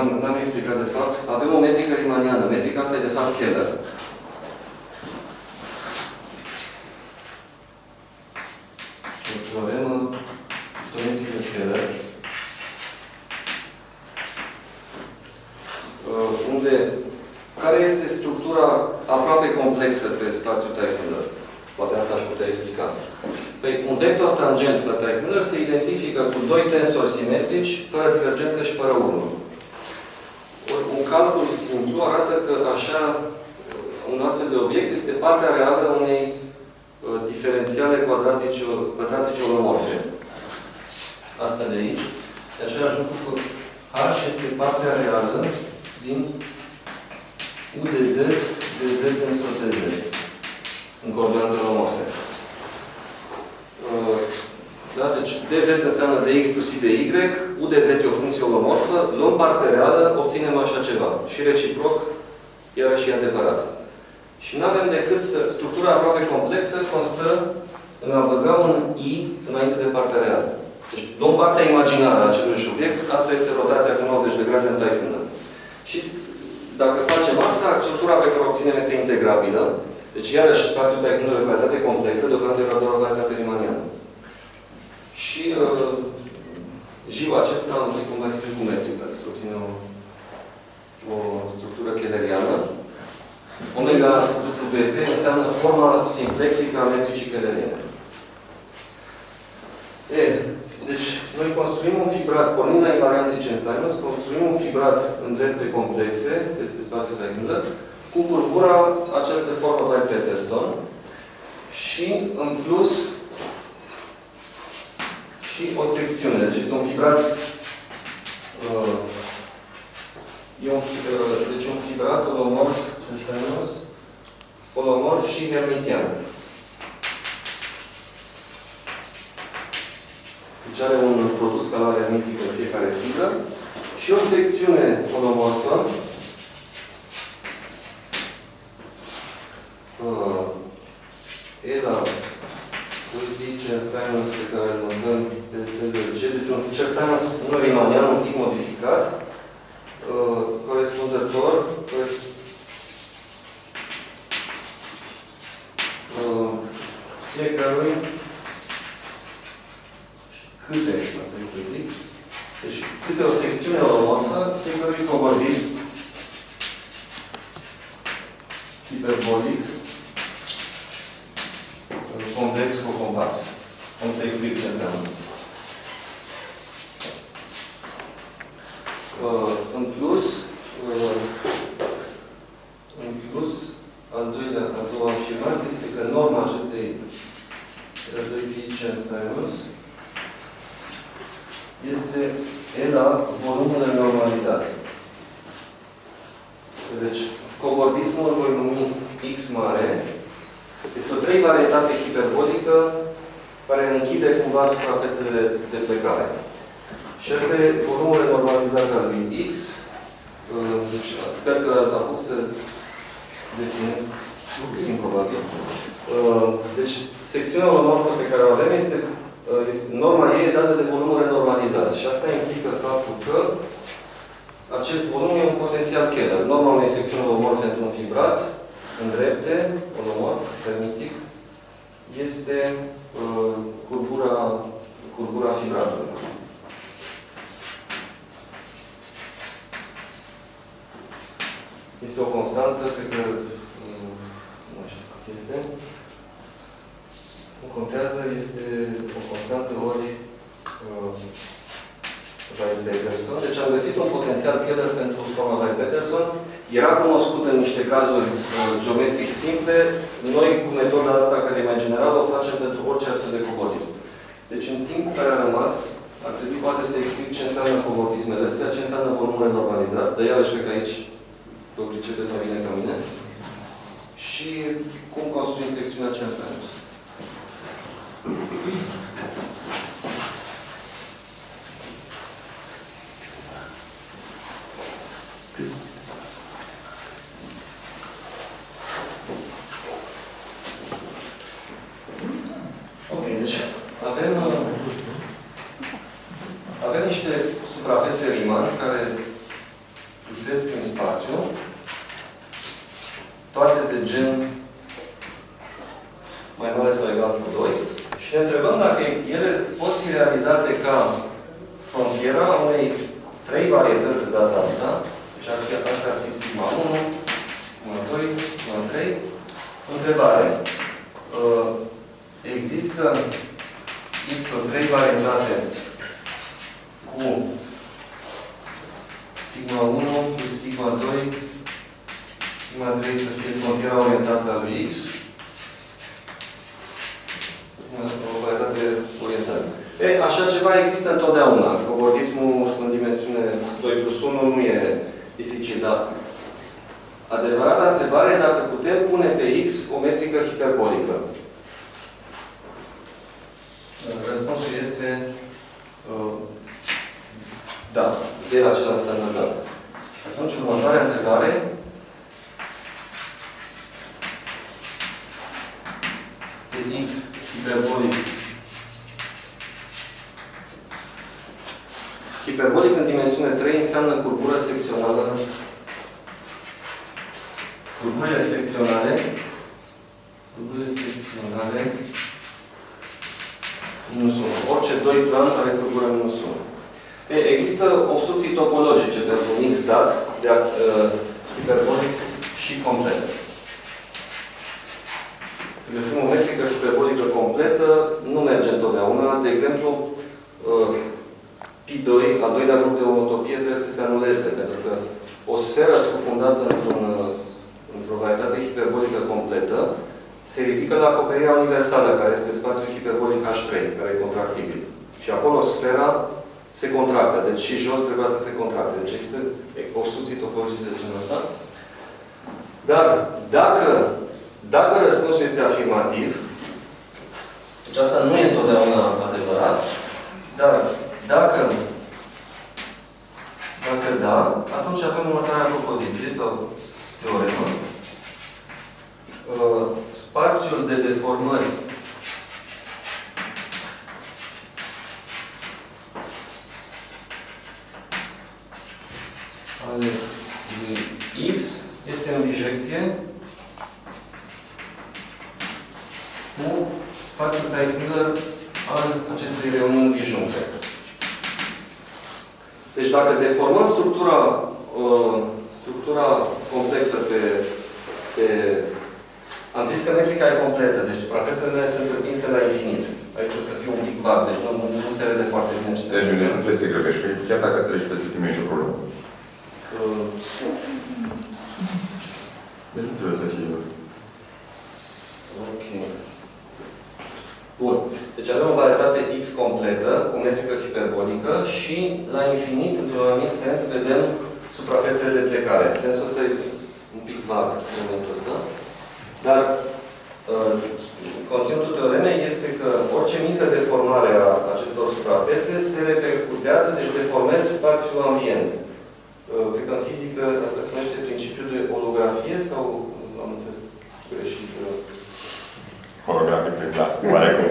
n-am explicat de fapt. Avem o metrică riemanniană. Metrica asta e de fapt Keller. Avem o metrică Keller. Care este structura aproape complexă pe spațiul Teichmüller? Poate asta aș putea explica. Păi, un vector tangent la Teichmüller se identifică cu doi tensori simetrici, fără divergență și fără urnă. Un calcul simplu arată că așa, un astfel de obiect este partea reală a unei diferențiale quadratice olomorfe. Asta de aici. De același lucru cu H este partea reală din U de Z, de Z tensor de Z. În coordonate holomorfe. Da? Deci dz înseamnă dx plus i de y, u de z e o funcție holomorfă, luăm partea reală, obținem așa ceva. Și reciproc, iarăși e adevărat. Și nu avem decât să... Structura aproape complexă constă în a băga un i înainte de partea reală. Deci luăm partea imaginară a acelui obiect, asta este rotația cu 90 de grade în Teichmüller. Și dacă facem asta, structura pe care o obținem este integrabilă. Deci, iarăși, spațiul Teichmüller e o varietate complexă, deocamdată era doar o varietate riemanniană. Și jiul acesta am fi compatibil cu metric, dacă se obține o structură kelleriană. Omega WP înseamnă forma simplectică a metricii kelleriene. Deci, noi construim un fibrat, pornind la invarianții Chern-Simons, construim un fibrat în drepte complexe, peste spațiul Teichmüller, cu curbura această formă Weil-Petersson și, în plus, și o secțiune. Deci este un fibrat deci un fibrat holomorf holomorf și hermitian. Deci are un produs scalar hermitic în fiecare fibră și o secțiune holomorfă E la Chern-Simons pe care îl notăm pe SLG. Deci un Chern-Simons nu riemannian, un pic modificat, corespunzător fiecărui câte, trebuie să zic, deci câte o secțiune holomorfă, fiecărui cobordism hiperbolic convex co-compat. Cum să explic ce înseamnă. În plus, a doua afirmație este că norma acestei rădăiții Chern-Simons este E la volumul normalizat. Deci, cobordismul îl voi numi X mare. Este o trei-varietate hiperbolică care închide cumva suprafețele de plecare. Și asta e volumul normalizat al lui X. Sper că apuc să definez puțin probabil. Deci, secțiunea holomorfă pe care o avem este norma ei dată de volumul renormalizat. Și asta implică faptul că acest volum e un potențial Keller. Norma unei secțiuni holomorfe într-un fibrat, în drepte, holomorf, hermitic, este curbura fibratului. Este o constantă pe care nu știu cât este. Nu contează, este o constantă ori Weil-Petersson. Deci am găsit un potențial Keller pentru forma Weil-Petersson. Era cunoscut în niște cazuri geometric simple. Noi, cu metoda asta, care e mai generală, o facem pentru orice astfel de cobordism. Deci, în timpul care a rămas, ar trebui poate să explic ce înseamnă cobordismele astea, ce înseamnă volumul normalizat. Dar iarăși, cred că aici vă pricepeți mai bine ca mine. Și cum construim secțiunea Chern-Simons. Ok, deci avem niște suprafețe Riemann care ne întrebăm dacă ele pot fi realizate ca frontiera unei 3 varietăți de data asta. Deci asta ar fi sigma 1, sigma 2, sigma 3. Întrebare. Există X-uri 3 variantate cu sigma 1 plus sigma 2, sigma 3 să fie frontiera orientată a lui X. O varietate orientată. Așa ceva există întotdeauna. Cobordismul în dimensiune 2 plus 1 nu e dificil, dar adevărata întrebare e dacă putem pune pe X o metrică hiperbolică. Răspunsul este da. De acela înseamnă da. Atunci, următoarea întrebare. Pe X hiperbolic. Hiperbolic în dimensiune 3 înseamnă curbură secțională. Curburile secționale minus 1. Orice 2 plan are curbură minus 1. Există obstrucții topologice pentru un X dat de hiperbolic și complet. Să găsim o metrică hiperbolică completă nu merge întotdeauna. De exemplu, Pi2, al doilea grup de omotopie, trebuie să se anuleze, pentru că o sferă scufundată într-o varietate hiperbolică completă se ridică la acoperirea universală, care este spațiul hiperbolic H3, care e contractibil. Și acolo sfera se contractă. Deci și jos trebuia să se contracte. Deci există obstrucții topologice de genul ăsta. Dar dacă răspunsul este afirmativ, deci asta nu e întotdeauna adevărat, dar dacă da, atunci avem următoarea propoziție sau teoremă. Spațiul de deformări ale lui X este în bijecție cu spațiul Tait-Miller al acestei reuniuni disjuncte. Deci dacă deformăm structura complexă pe am zis că metrica e completă, deci suprafețele mele sunt împinse la infinit. Aici o să fiu un pic vag, deci nu se vede foarte bine ce se Deci nu trebuie să te grăbești, că chiar dacă treci peste tine, e nicio problemă. Deci nu trebuie să fie... Ok. Bun. Deci avem o varietate X completă, cu metrică hiperbolică și la infinit, într-un anumit sens, vedem suprafețele de plecare. Sensul ăsta e un pic vag în momentul ăsta. Dar conținutul teoremei este că orice mică deformare a acestor suprafețe se repercutează, deci deformez spațiul ambient. Cred că în fizică asta se numește principiul de holografie sau am înțeles greșit? Holografie, da. Oarecum.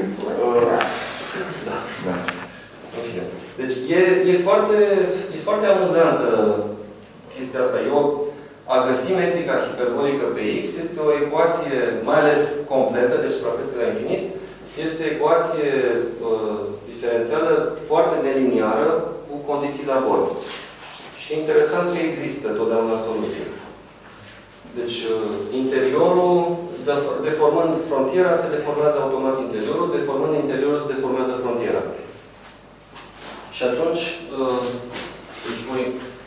Da. În fine. Deci e foarte amuzantă chestia asta. A găsi metrica hiperbolică pe X este o ecuație, mai ales completă, deci suprafețe la infinit, este o ecuație diferențială foarte neliniară cu condiții la bord. Și e interesant că există totdeauna soluții. Deci interiorul, deformând frontiera, se deformează automat interiorul, deformând interiorul, se deformează frontiera. Și atunci, deci voi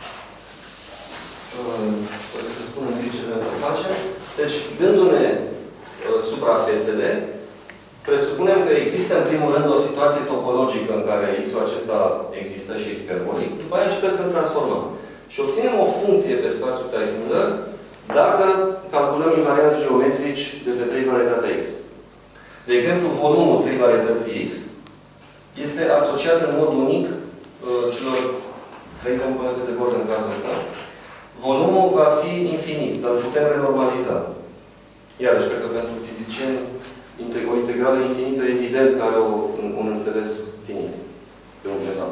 să spun întâi ce vrem să facem. Deci, dându-ne suprafețele, presupunem că există, în primul rând, o situație topologică în care X-ul acesta există și e hiperbolic. După aceea începem să-l transformăm. Și obținem o funcție pe spațiul Tait-Miller dacă calculăm invarianți geometrici de pe 3 varietate X. De exemplu, volumul 3 varietății X este asociat în mod unic celor 3 componente de bord în cazul ăsta. Volumul va fi infinit, dar îl putem renormaliza. Iarăși, cred că pentru fizicieni, o integrală infinită, evident că are un înțeles finit. Pe undeva.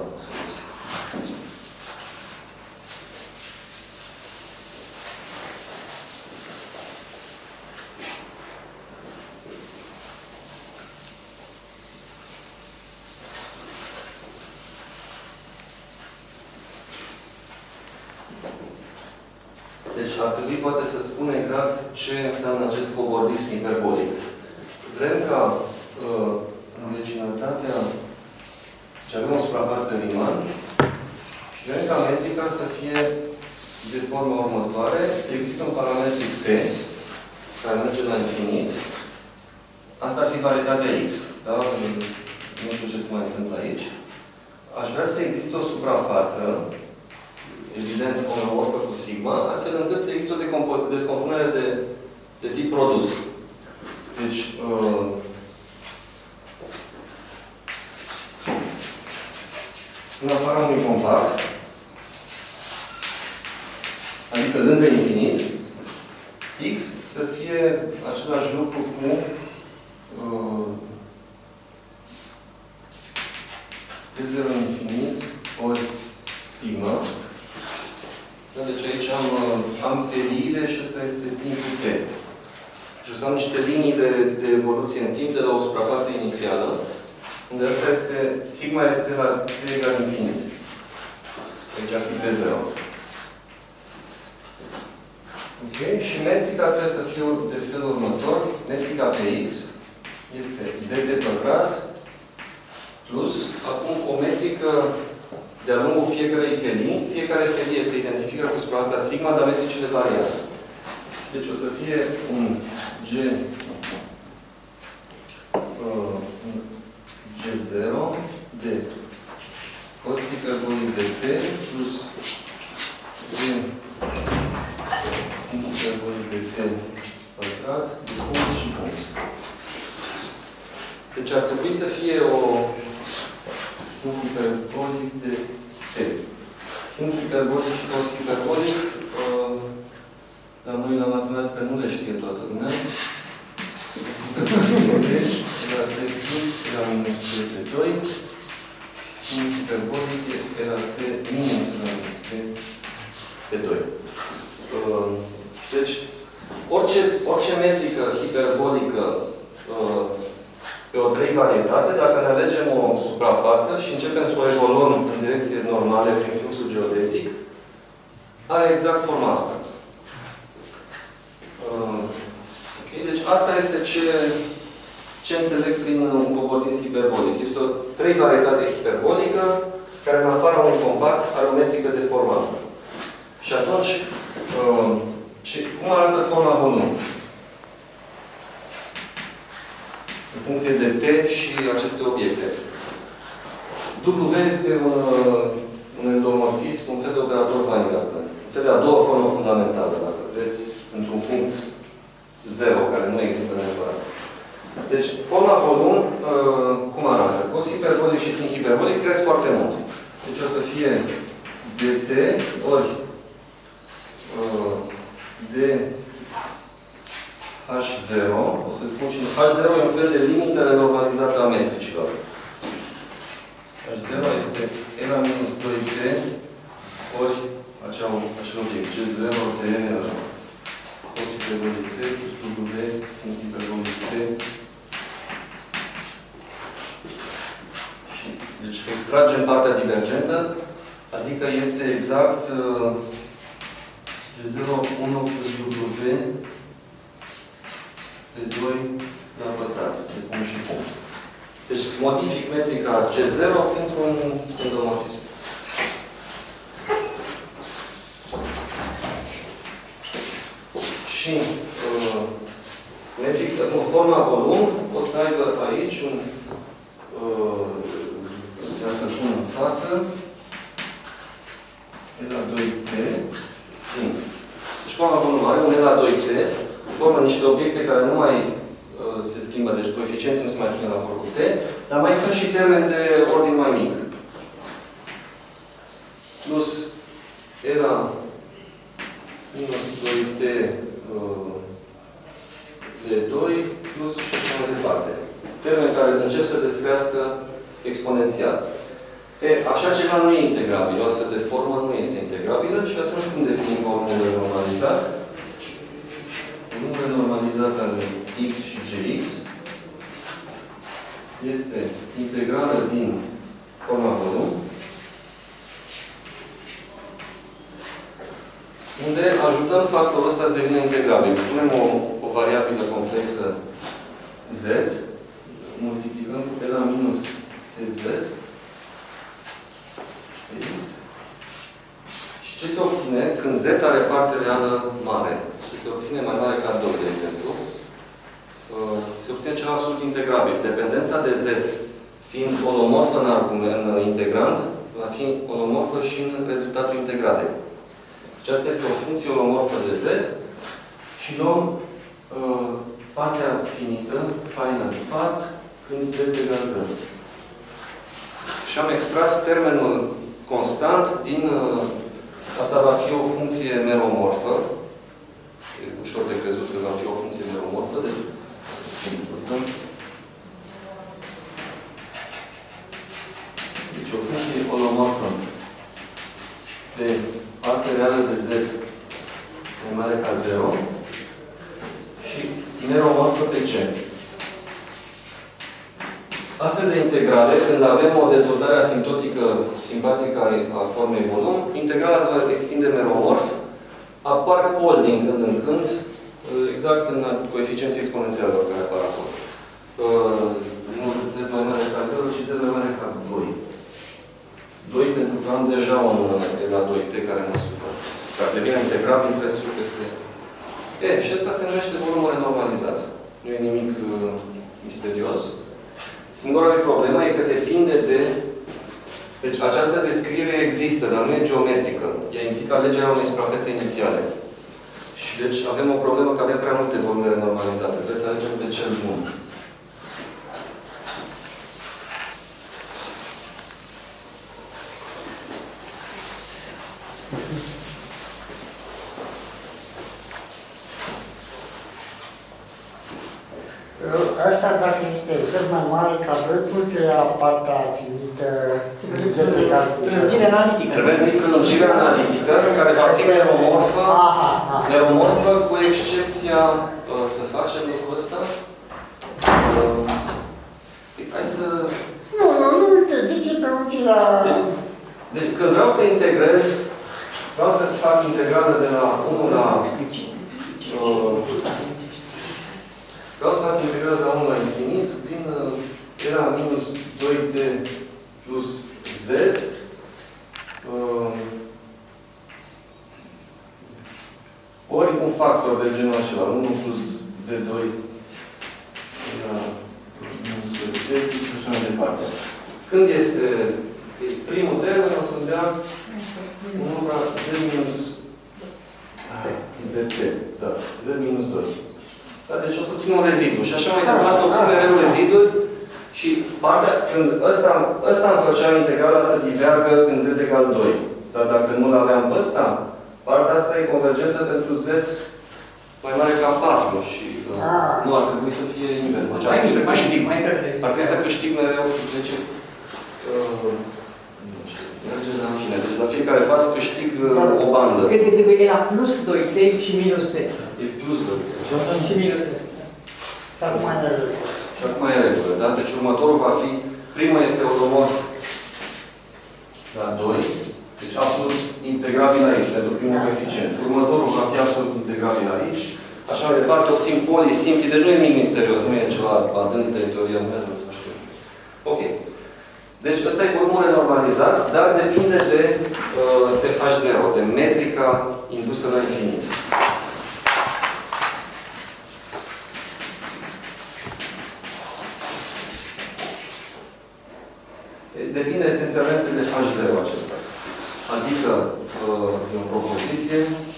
Deci ar trebui poate să spună exact ce înseamnă acest cobordism hiperbolic. Vrem ca în vecinătatea ce avem o suprafață Riemann și vrem ca metrica să fie de forma următoare, să există un parametru T care merge la infinit. Asta ar fi varietatea X. Da? Nu știu ce se mai întâmplă aici. Aș vrea să existe o suprafață, evident, omomorfă cu sigma, astfel încât să existe o descompunere de tip produs. Deci, în afara unui compact, adică lângă infinit, X să fie același lucru cu T0 infinit ori sigma. Deci aici am feriile și ăsta este timpul T. Deci o să am niște linii de evoluție în timp de la o suprafață inițială, unde asta este, sigma este la T egal infinit. Aici ar fi T0. Ok? Și metrica trebuie să fie de felul următor. Metrica pe X este dt pătrat plus, acum o metrică de-a lungul fiecarei felii. Fiecare felie se identifică cu suprafața sigma, dar metricile variază. Deci o să fie un G0 de cos hiperbolic de T plus G sin hiperbolic de T pătrat de punct și punct. Deci ar trebui să fie o sin hiperbolic de T. Sin hiperbolic și cos hiperbolic, dar noi la matematică nu le știe toată lumea. Deci, era T plus, era minus T pe 2. Sin hiperbolic era T minus minus T pe 2. Deci, orice metrică hiperbolică pe o trei-varietate, dacă ne alegem o suprafață și începem să o evoluăm în direcție normale prin fluxul geodezic, are exact forma asta. Okay? Deci asta este ce înțeleg prin un cobordism hiperbolic. Este o trei-varietate hiperbolică care în afara unui compact are o metrică de forma asta. Și atunci, cum arată forma volumului? În funcție de T și aceste obiecte. W este un endomorfism, un fel de operator Weingarten. Un fel de a doua formă fundamentală, dacă vreți, într-un punct 0, care nu există neapărat. Deci, forma volum, cum arată? Cos hiperbolic și sin hiperbolic cresc foarte mult. Deci o să fie dt ori de H0, o să spun și H0 e un fel de limită renormalizată a metricilor. H0 este era minus 2t ori acel obiect G0 de cos hiperbolic t plus W sin hiperbolic t. Deci extragem partea divergentă, adică este exact G0 1 plus W de 2 la pătrat, de punct și punct. Deci modific metrica G0 printr-un endomorfism. Și metrica, forma volum, o să aibă aici un să spun în față E la 2T. Deci forma volum are un E la 2T, formă niște obiecte care nu mai se schimbă, deci coeficienții nu se mai schimbă la raport cu T, dar mai sunt și termeni de ordin mai mic. Plus E la minus 2T de 2 plus și așa mai departe. Termeni care încep să descrească exponențial. Așa ceva nu e integrabil. O astfel de formă nu este integrabilă și atunci cum definim volumul normalizat? Volumul normalizat al x și gx este integrală din forma volum unde ajutăm factorul ăsta să devină integrabil. Punem o variabilă complexă z, multiplicăm cu la minus tz, x. Și ce se obține când z are parte reală mare? Ce se obține mai mare ca 2, de exemplu? Se obține ceva absolut integrabil. Dependența de z fiind holomorfă în integrand, va fi holomorfă și în rezultatul integralei. Aceasta este o funcție holomorfă de z și luăm partea finită, final part, când z egal 0. Și am extras termenul constant din... asta va fi o funcție meromorfă. E ușor de crezut că va fi o funcție meromorfă, deci o funcție holomorfă pe partea reală de z mai mare ca 0 și meromorfă pe c. Astfel de integrale, când avem o dezvoltare asimptotică simpatică a formei volum, integrala se va extinde meromorf, apar poli din când în când, exact în coeficienții exponențialelor care apar acolo. Nu z mai mare ca 0, ci z mai mare ca 2. 2 pentru că am deja un la 2t care măsură. Ca să devină integrabil, trebuie să fiu peste... Și asta se numește volum renormalizat. Nu e nimic misterios. Singura problemă e că depinde de... Deci această descriere există, dar nu e geometrică. Ea implică alegerea unei suprafețe inițiale. Și deci avem o problemă că avem prea multe volume renormalizate. Trebuie să alegem pe cel bun. Asta dacă este z mai mare ca 2, plus că ea partea finită z egal cu 0. Prelungire analitică. Trebuie întâi prelungire analitică, care va fi meromorfă cu excepția... Să facem lucrul ăsta? Hai să... Nu, uite, de ce prelungirea... Deci, când vreau să integrez, vreau să fac integrală de la 1 la... Vreau să fac integrală de la 1 la infinit, din era minus 2t plus z, ori un factor de genul acela, 1 plus v2 era minus 2t și așa mai departe. Când este primul termen, o să-mi dea 1 la z minus zt, da, z minus 2. Da, deci o să obțin un rezidu. Și așa mai departe, obțin mereu reziduri și partea, când ăsta îmi făceam integrala să divergă când z egal 2. Dar dacă nu-l aveam pe ăsta, partea asta e convergentă pentru z mai mare ca 4 și nu ar trebui să fie invers. Deci ar trebui să câștig. Ar trebui să câștig mereu cu ceea ce merge la fine. Deci la fiecare pas câștig o bandă. Cred că trebuie la plus 2t și minus z. E plus 2t. Și minus z. Și acum e regulă. Și acum e regulă, da? Deci următorul va fi, prima este holomorf la 2, deci absolut integrabil aici, pentru primul coeficient. Următorul va fi absolut integrabil aici. Așa mai departe, obțin polii simpli, deci nu e nimic misterios, nu e ceva adânc de teoria mea, să știu. Ok. Deci ăsta e volumul renormalizat, dar depinde de TH0, de metrica indusă la infinit. Depinde esențialmente de H0 acesta. Adică, e o propoziție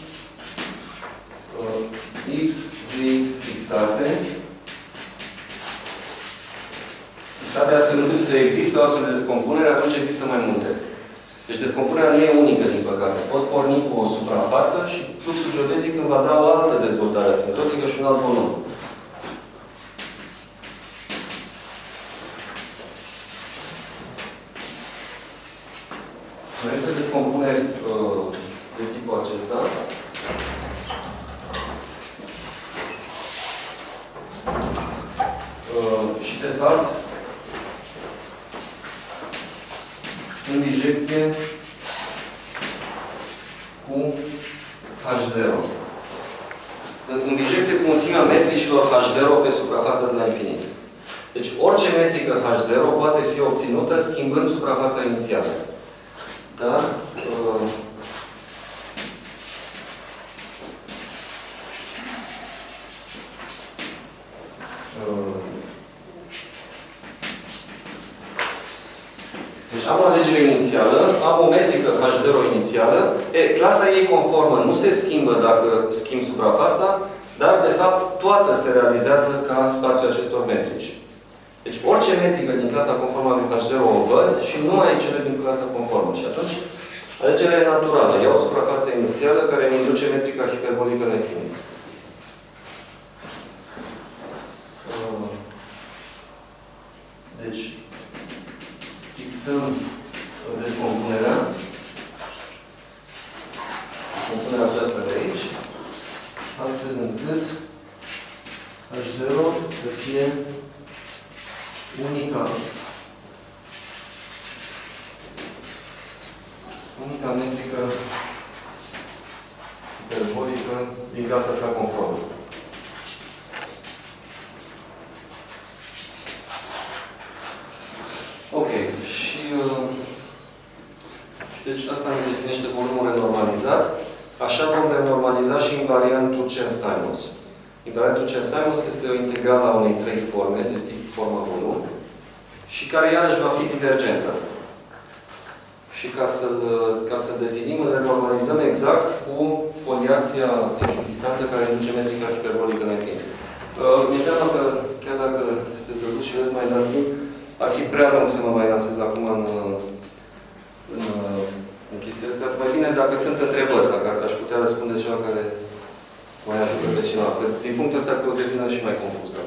x, dx, xate. Xate astfel încât să existe o astfel de descompunere, atunci există mai multe. Deci descompunerea nu e unică, din păcate. Pot porni cu o suprafață și fluxul geodezic îmi va da o altă dezvoltare asimptotică și un alt volum. Înainte de descompuneri de tipul acesta, și de fapt, în bijecție cu H0. mulțimea metricilor H0 pe suprafața de la infinit. Deci orice metrică H0 poate fi obținută schimbând suprafața inițială. Da? Deci am o alegere inițială, am o metrică H0 inițială, clasa ei conformă nu se schimbă dacă schimb suprafața, dar de fapt toată se realizează ca spațiul acestor metrici. Deci orice metrică din clasa conformă a lui H0 o văd și numai cele din clasa conformă. Și atunci alegerea e naturală. Iau suprafața inițială care îmi induce metrica hiperbolică la infinit. Deci, fixăm descompunerea. Descompunerea aceasta de aici, astfel încât H0 să fie unica metrică hiperbolică din clasa sa conformă. Ok. Și deci asta ne definește volumul renormalizat. Așa vom renormaliza și invariantul Chern-Simons. Invariantul Chern-Simons este o integrală a unei trei forme, de tip formă-volum, și care iarăși va fi divergentă. Și ca să definim, îl renormalizăm exact cu foliația echidistantă care induce metrica hiperbolică la infinit. Mi-e teamă că, chiar dacă sunteți drăguți și vreți să mai dați timp, ar fi prea lung să mă mai lansez acum în chestia asta. Mai bine dacă sunt întrebări, dacă aș putea răspunde ceva care mai ajută pe cineva. Că din punctul ăsta că o să devină și mai confuz. Dacă...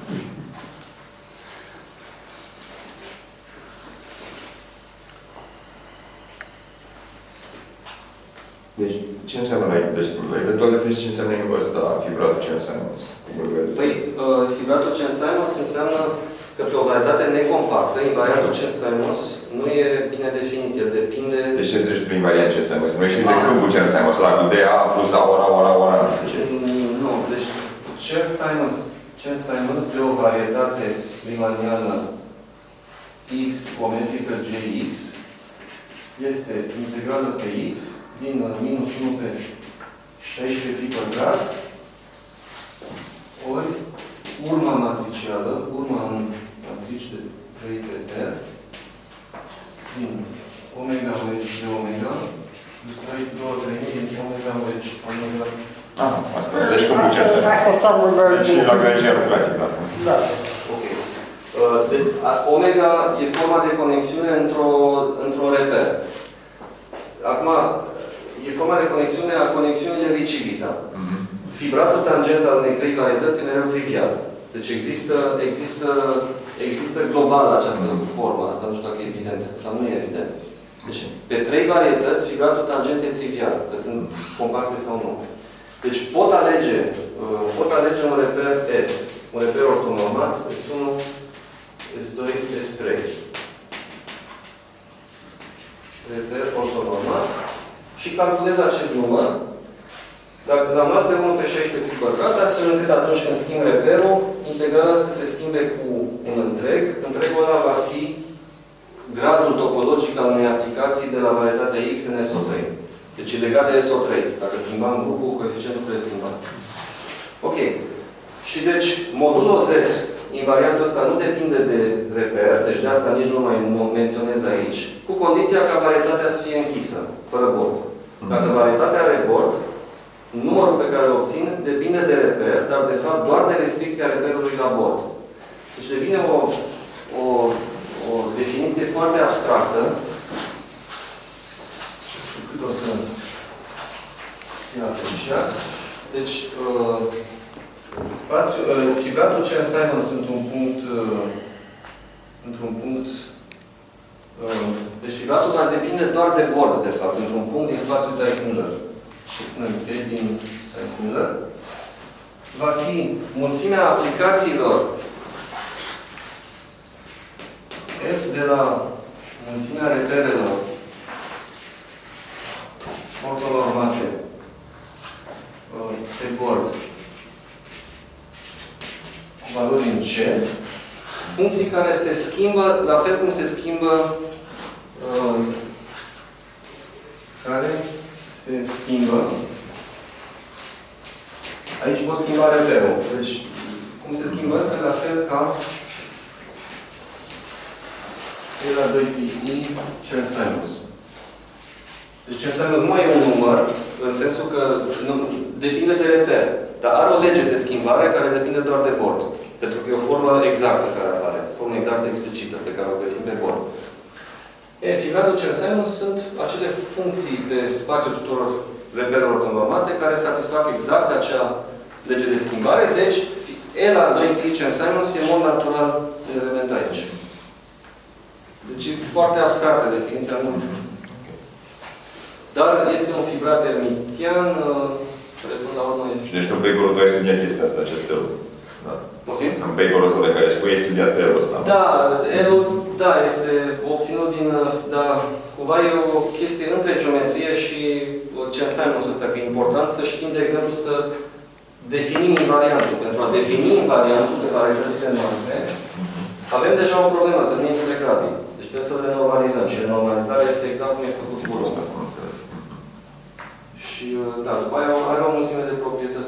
Deci, ce înseamnă mai... Deci, eventual definiți ce înseamnă ăsta, fibratul Chern-Simons. Păi, fibratul Chern-Simons înseamnă că pe o varietate necompactă, invariantul Chern-Simons nu e bine definit. El depinde... Deci ce înțelegi prin invariant Chern-Simons? Nu ești de câmpul Chern-Simons, la cu DA plus A, ora, nu știu ce. Nu, deci Chern-Simons de o varietate rimaniană X, o metrică Gx, este integrală pe X din minus 1 pe 16 pi pătrat ori urma matricială, urma în matrici de 3 pe t din omega wedge de omega plus 2 treimi din omega wedge omega. Asta. Deci cum putem să... Asta înseamnă... Deci la grangerul clasic, da. Da. Ok. Deci, omega e forma de conexiune într-un reper. Acum, e forma de conexiune a conexiunii de Ricci-Vita. Fibratul tangent al unei trei varietăți e mereu trivial. Deci există global această formă. Asta nu știu dacă e evident. Sau nu e evident. Deci, pe trei varietăți, fibratul tangent e trivial. Că sunt compacte sau nu. Deci pot alege un reper S. Un reper ortonormat, S1, S2, S3. Reper ortonormat. Și calculez acest număr. Dacă l-am luat pe 1 pe 16 pi pătrat, astfel încât atunci când schimb reperul, integrala să se schimbe cu un întreg. Întregul ăla va fi gradul topologic al unei aplicații de la varietatea X în SO3. Deci e legat de SO3. Dacă schimbam grupul, coeficientul trebuie schimbat. Ok. Și deci, modulul Z, invariantul ăsta nu depinde de reper, deci de asta nici nu mai menționez aici, cu condiția ca varietatea să fie închisă, fără bord. Dacă varietatea are bord, numărul pe care îl obțin depinde de reper, dar de fapt doar de restricția reperului la bord. Deci devine o definiție foarte abstractă. Nu știu cât o să fie apreciat. Deci, fibratul Chern-Simons într-un punct deci fibratul va depinde doar de bord, de fapt, într-un punct din spațiul Dirac-Müller. Și spunem P din Dirac-Müller va fi mulțimea aplicațiilor F de la mulțimea reperelor ortonormate pe bord valori în C, funcții care se schimbă, la fel cum se schimbă aici pot schimba reperul. Deci, cum se schimbă asta, la fel ca E la 2pi censinus. Deci censinus nu mai e un număr, în sensul că nu, depinde de reper. Dar are o lege de schimbare care depinde doar de bord. Pentru că e o formă exactă care apare. Formă exactă explicită pe care o găsim pe bord. Figuratul censinus sunt acele funcții pe spațiul tuturor reperelor conformate care satisfac exact acea lege de schimbare. Deci, E la 2pi censinus e în mod natural element aici. Deci e foarte abstractă definiția lui. Dar este un fibrat hermitian, care până la urmă este... Deci în Pegorul tu ai studiat chestia asta, acest elul. Da. Poftim? În Pegorul ăsta de care spui, ai studiat elul ăsta. Da, elul, da, este obținut din... Da, cumva e o chestie între geometrie și censinusul ăsta, că e important să știm, de exemplu, să definim invariantul. Pentru a defini invariantul pe varietățile noastre, avem deja o problemă, termen integrabil. Deci trebuie să le normalizăm. Și normalizarea este exact cum e făcut cu ăsta. Și, da, după aia are o mulțime de proprietăți